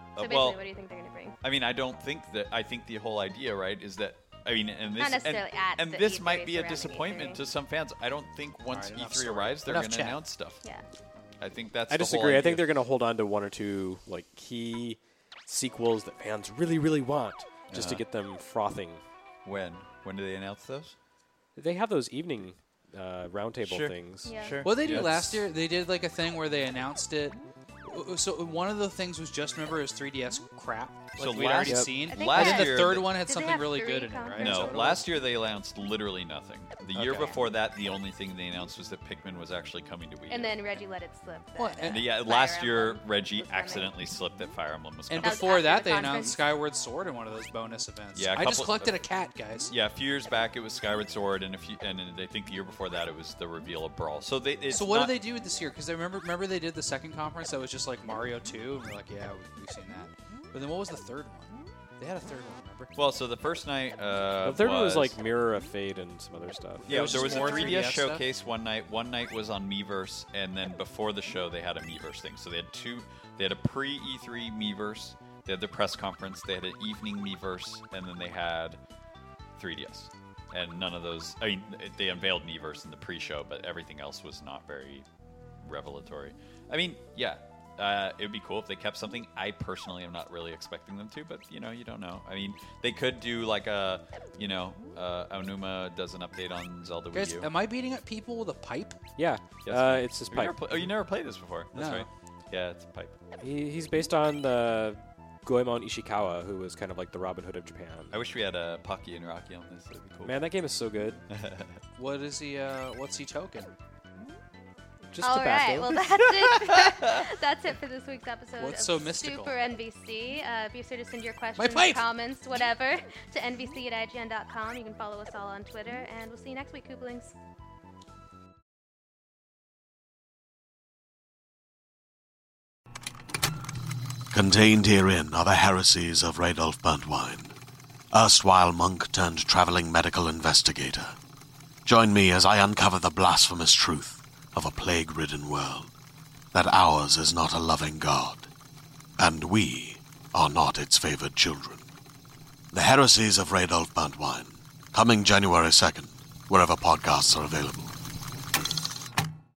D: So
C: Uh,
D: basically,
C: well,
D: what do you think they're going to bring?
C: I mean, I don't think that. I think the whole idea, right, is that. I mean, and this
D: Not necessarily
C: and,
D: at
C: and
D: the
C: this
D: E three
C: might be a
D: surrounding
C: disappointment
D: E three.
C: to some fans. I don't think once
E: Alright,
C: E
E: enough
C: three
E: story.
C: arrives, they're
E: Enough
C: going to
E: chat.
C: announce stuff.
D: Yeah.
C: I think that's.
F: I
C: the
F: disagree.
C: Whole
F: I
C: idea.
F: think they're going to hold on to one or two like key sequels that fans really, really want, just to
C: Uh-huh.
F: get them frothing.
C: When? When do they announce those?
F: They have those evening uh, roundtable
C: Sure.
F: things.
D: Yeah.
C: Sure.
E: What did they do
C: Yeah,
E: last
C: it's-
E: year? They did like a thing where they announced it. So one of the things was just remember is three D S crap. Like
C: So
E: we'd already
C: last-
E: seen.
D: I think
C: last
D: they
E: And
D: had-
E: then
C: year
E: the third
C: they-
E: one had
D: Did they
E: something
D: have
E: really
D: three
E: good in it, right?
D: conferences?
E: Is that
C: No,
E: what it
C: last
E: was?
C: year they announced literally nothing. The year
E: Okay.
C: before that, the only thing they announced was that Pikmin was actually coming to Wii U.
D: And then Reggie let it slip. That,
E: Well,
D: uh,
E: and-
C: yeah,
D: Fire
C: last year
D: Emblem
C: Reggie
D: was coming.
C: accidentally slipped that Fire Emblem was
E: And
C: coming.
D: was
E: before
D: after
E: that,
D: the
E: they announced
D: conference.
E: Skyward Sword in one of those bonus events.
C: Yeah, a
E: I just
C: couple-
E: collected a cat, guys.
C: Yeah, a few years back it was Skyward Sword, and a few, and I think the year before that it was the reveal of Brawl. So they. It's
E: So what
C: not,
E: did they do this year? Because I remember, remember they did the second conference that was just like Mario two, and we're like, yeah, we, we've seen that. But then what was the third one? They had a third one, remember?
C: Well, so the first night. Uh,
F: The third one was
C: was
F: like Mirror of Fate and some other stuff.
C: Yeah,
E: was
C: there
E: just
C: was a
E: more
C: three D S
E: 3D S stuff?
C: showcase one night. One night was on Miiverse, and then before the show, they had a Miiverse thing. So they had two. They had a pre E three Miiverse. They had the press conference. They had an evening Miiverse, and then they had three D S. And none of those. I mean, they unveiled Miiverse in the pre-show, but everything else was not very revelatory. I mean, yeah. Uh, it would be cool if they kept something. I personally am not really expecting them to, but you know, you don't know. I mean, they could do like a, you know, uh, Aonuma does an update on Zelda
E: Guys,
C: Wii U.
E: am I beating up people with a pipe?
F: Yeah,
C: Yes,
F: uh,
C: mate.
F: it's his
C: Have you never
F: pipe.
C: pla- oh, you never played this before? That's
E: No.
C: right. Yeah, it's a pipe.
F: He, he's based on the Goemon Ishikawa, who was kind of like the Robin Hood of Japan.
C: I wish we had a Pocky and Rocky on this. That'd be cool.
F: Man, that game is so good.
E: What is he? Uh, what's he token?
F: Just
D: All
F: tobacco.
D: right, well that's it. That's it for this week's episode
E: What's
D: of
E: so mystical?
D: Super N B C. Uh, be sure to send your questions,
E: pipe!
D: comments, whatever, to N B C at I G N dot com. You can follow us all on Twitter, and we'll see you next week, Kooplings.
G: Contained herein are the heresies of Radolf Burntwine, erstwhile monk turned traveling medical investigator. Join me as I uncover the blasphemous truth of a plague-ridden world, that ours is not a loving God, and we are not its favored children. The Heresies of Radolf Burntwine, coming January second, wherever podcasts are available.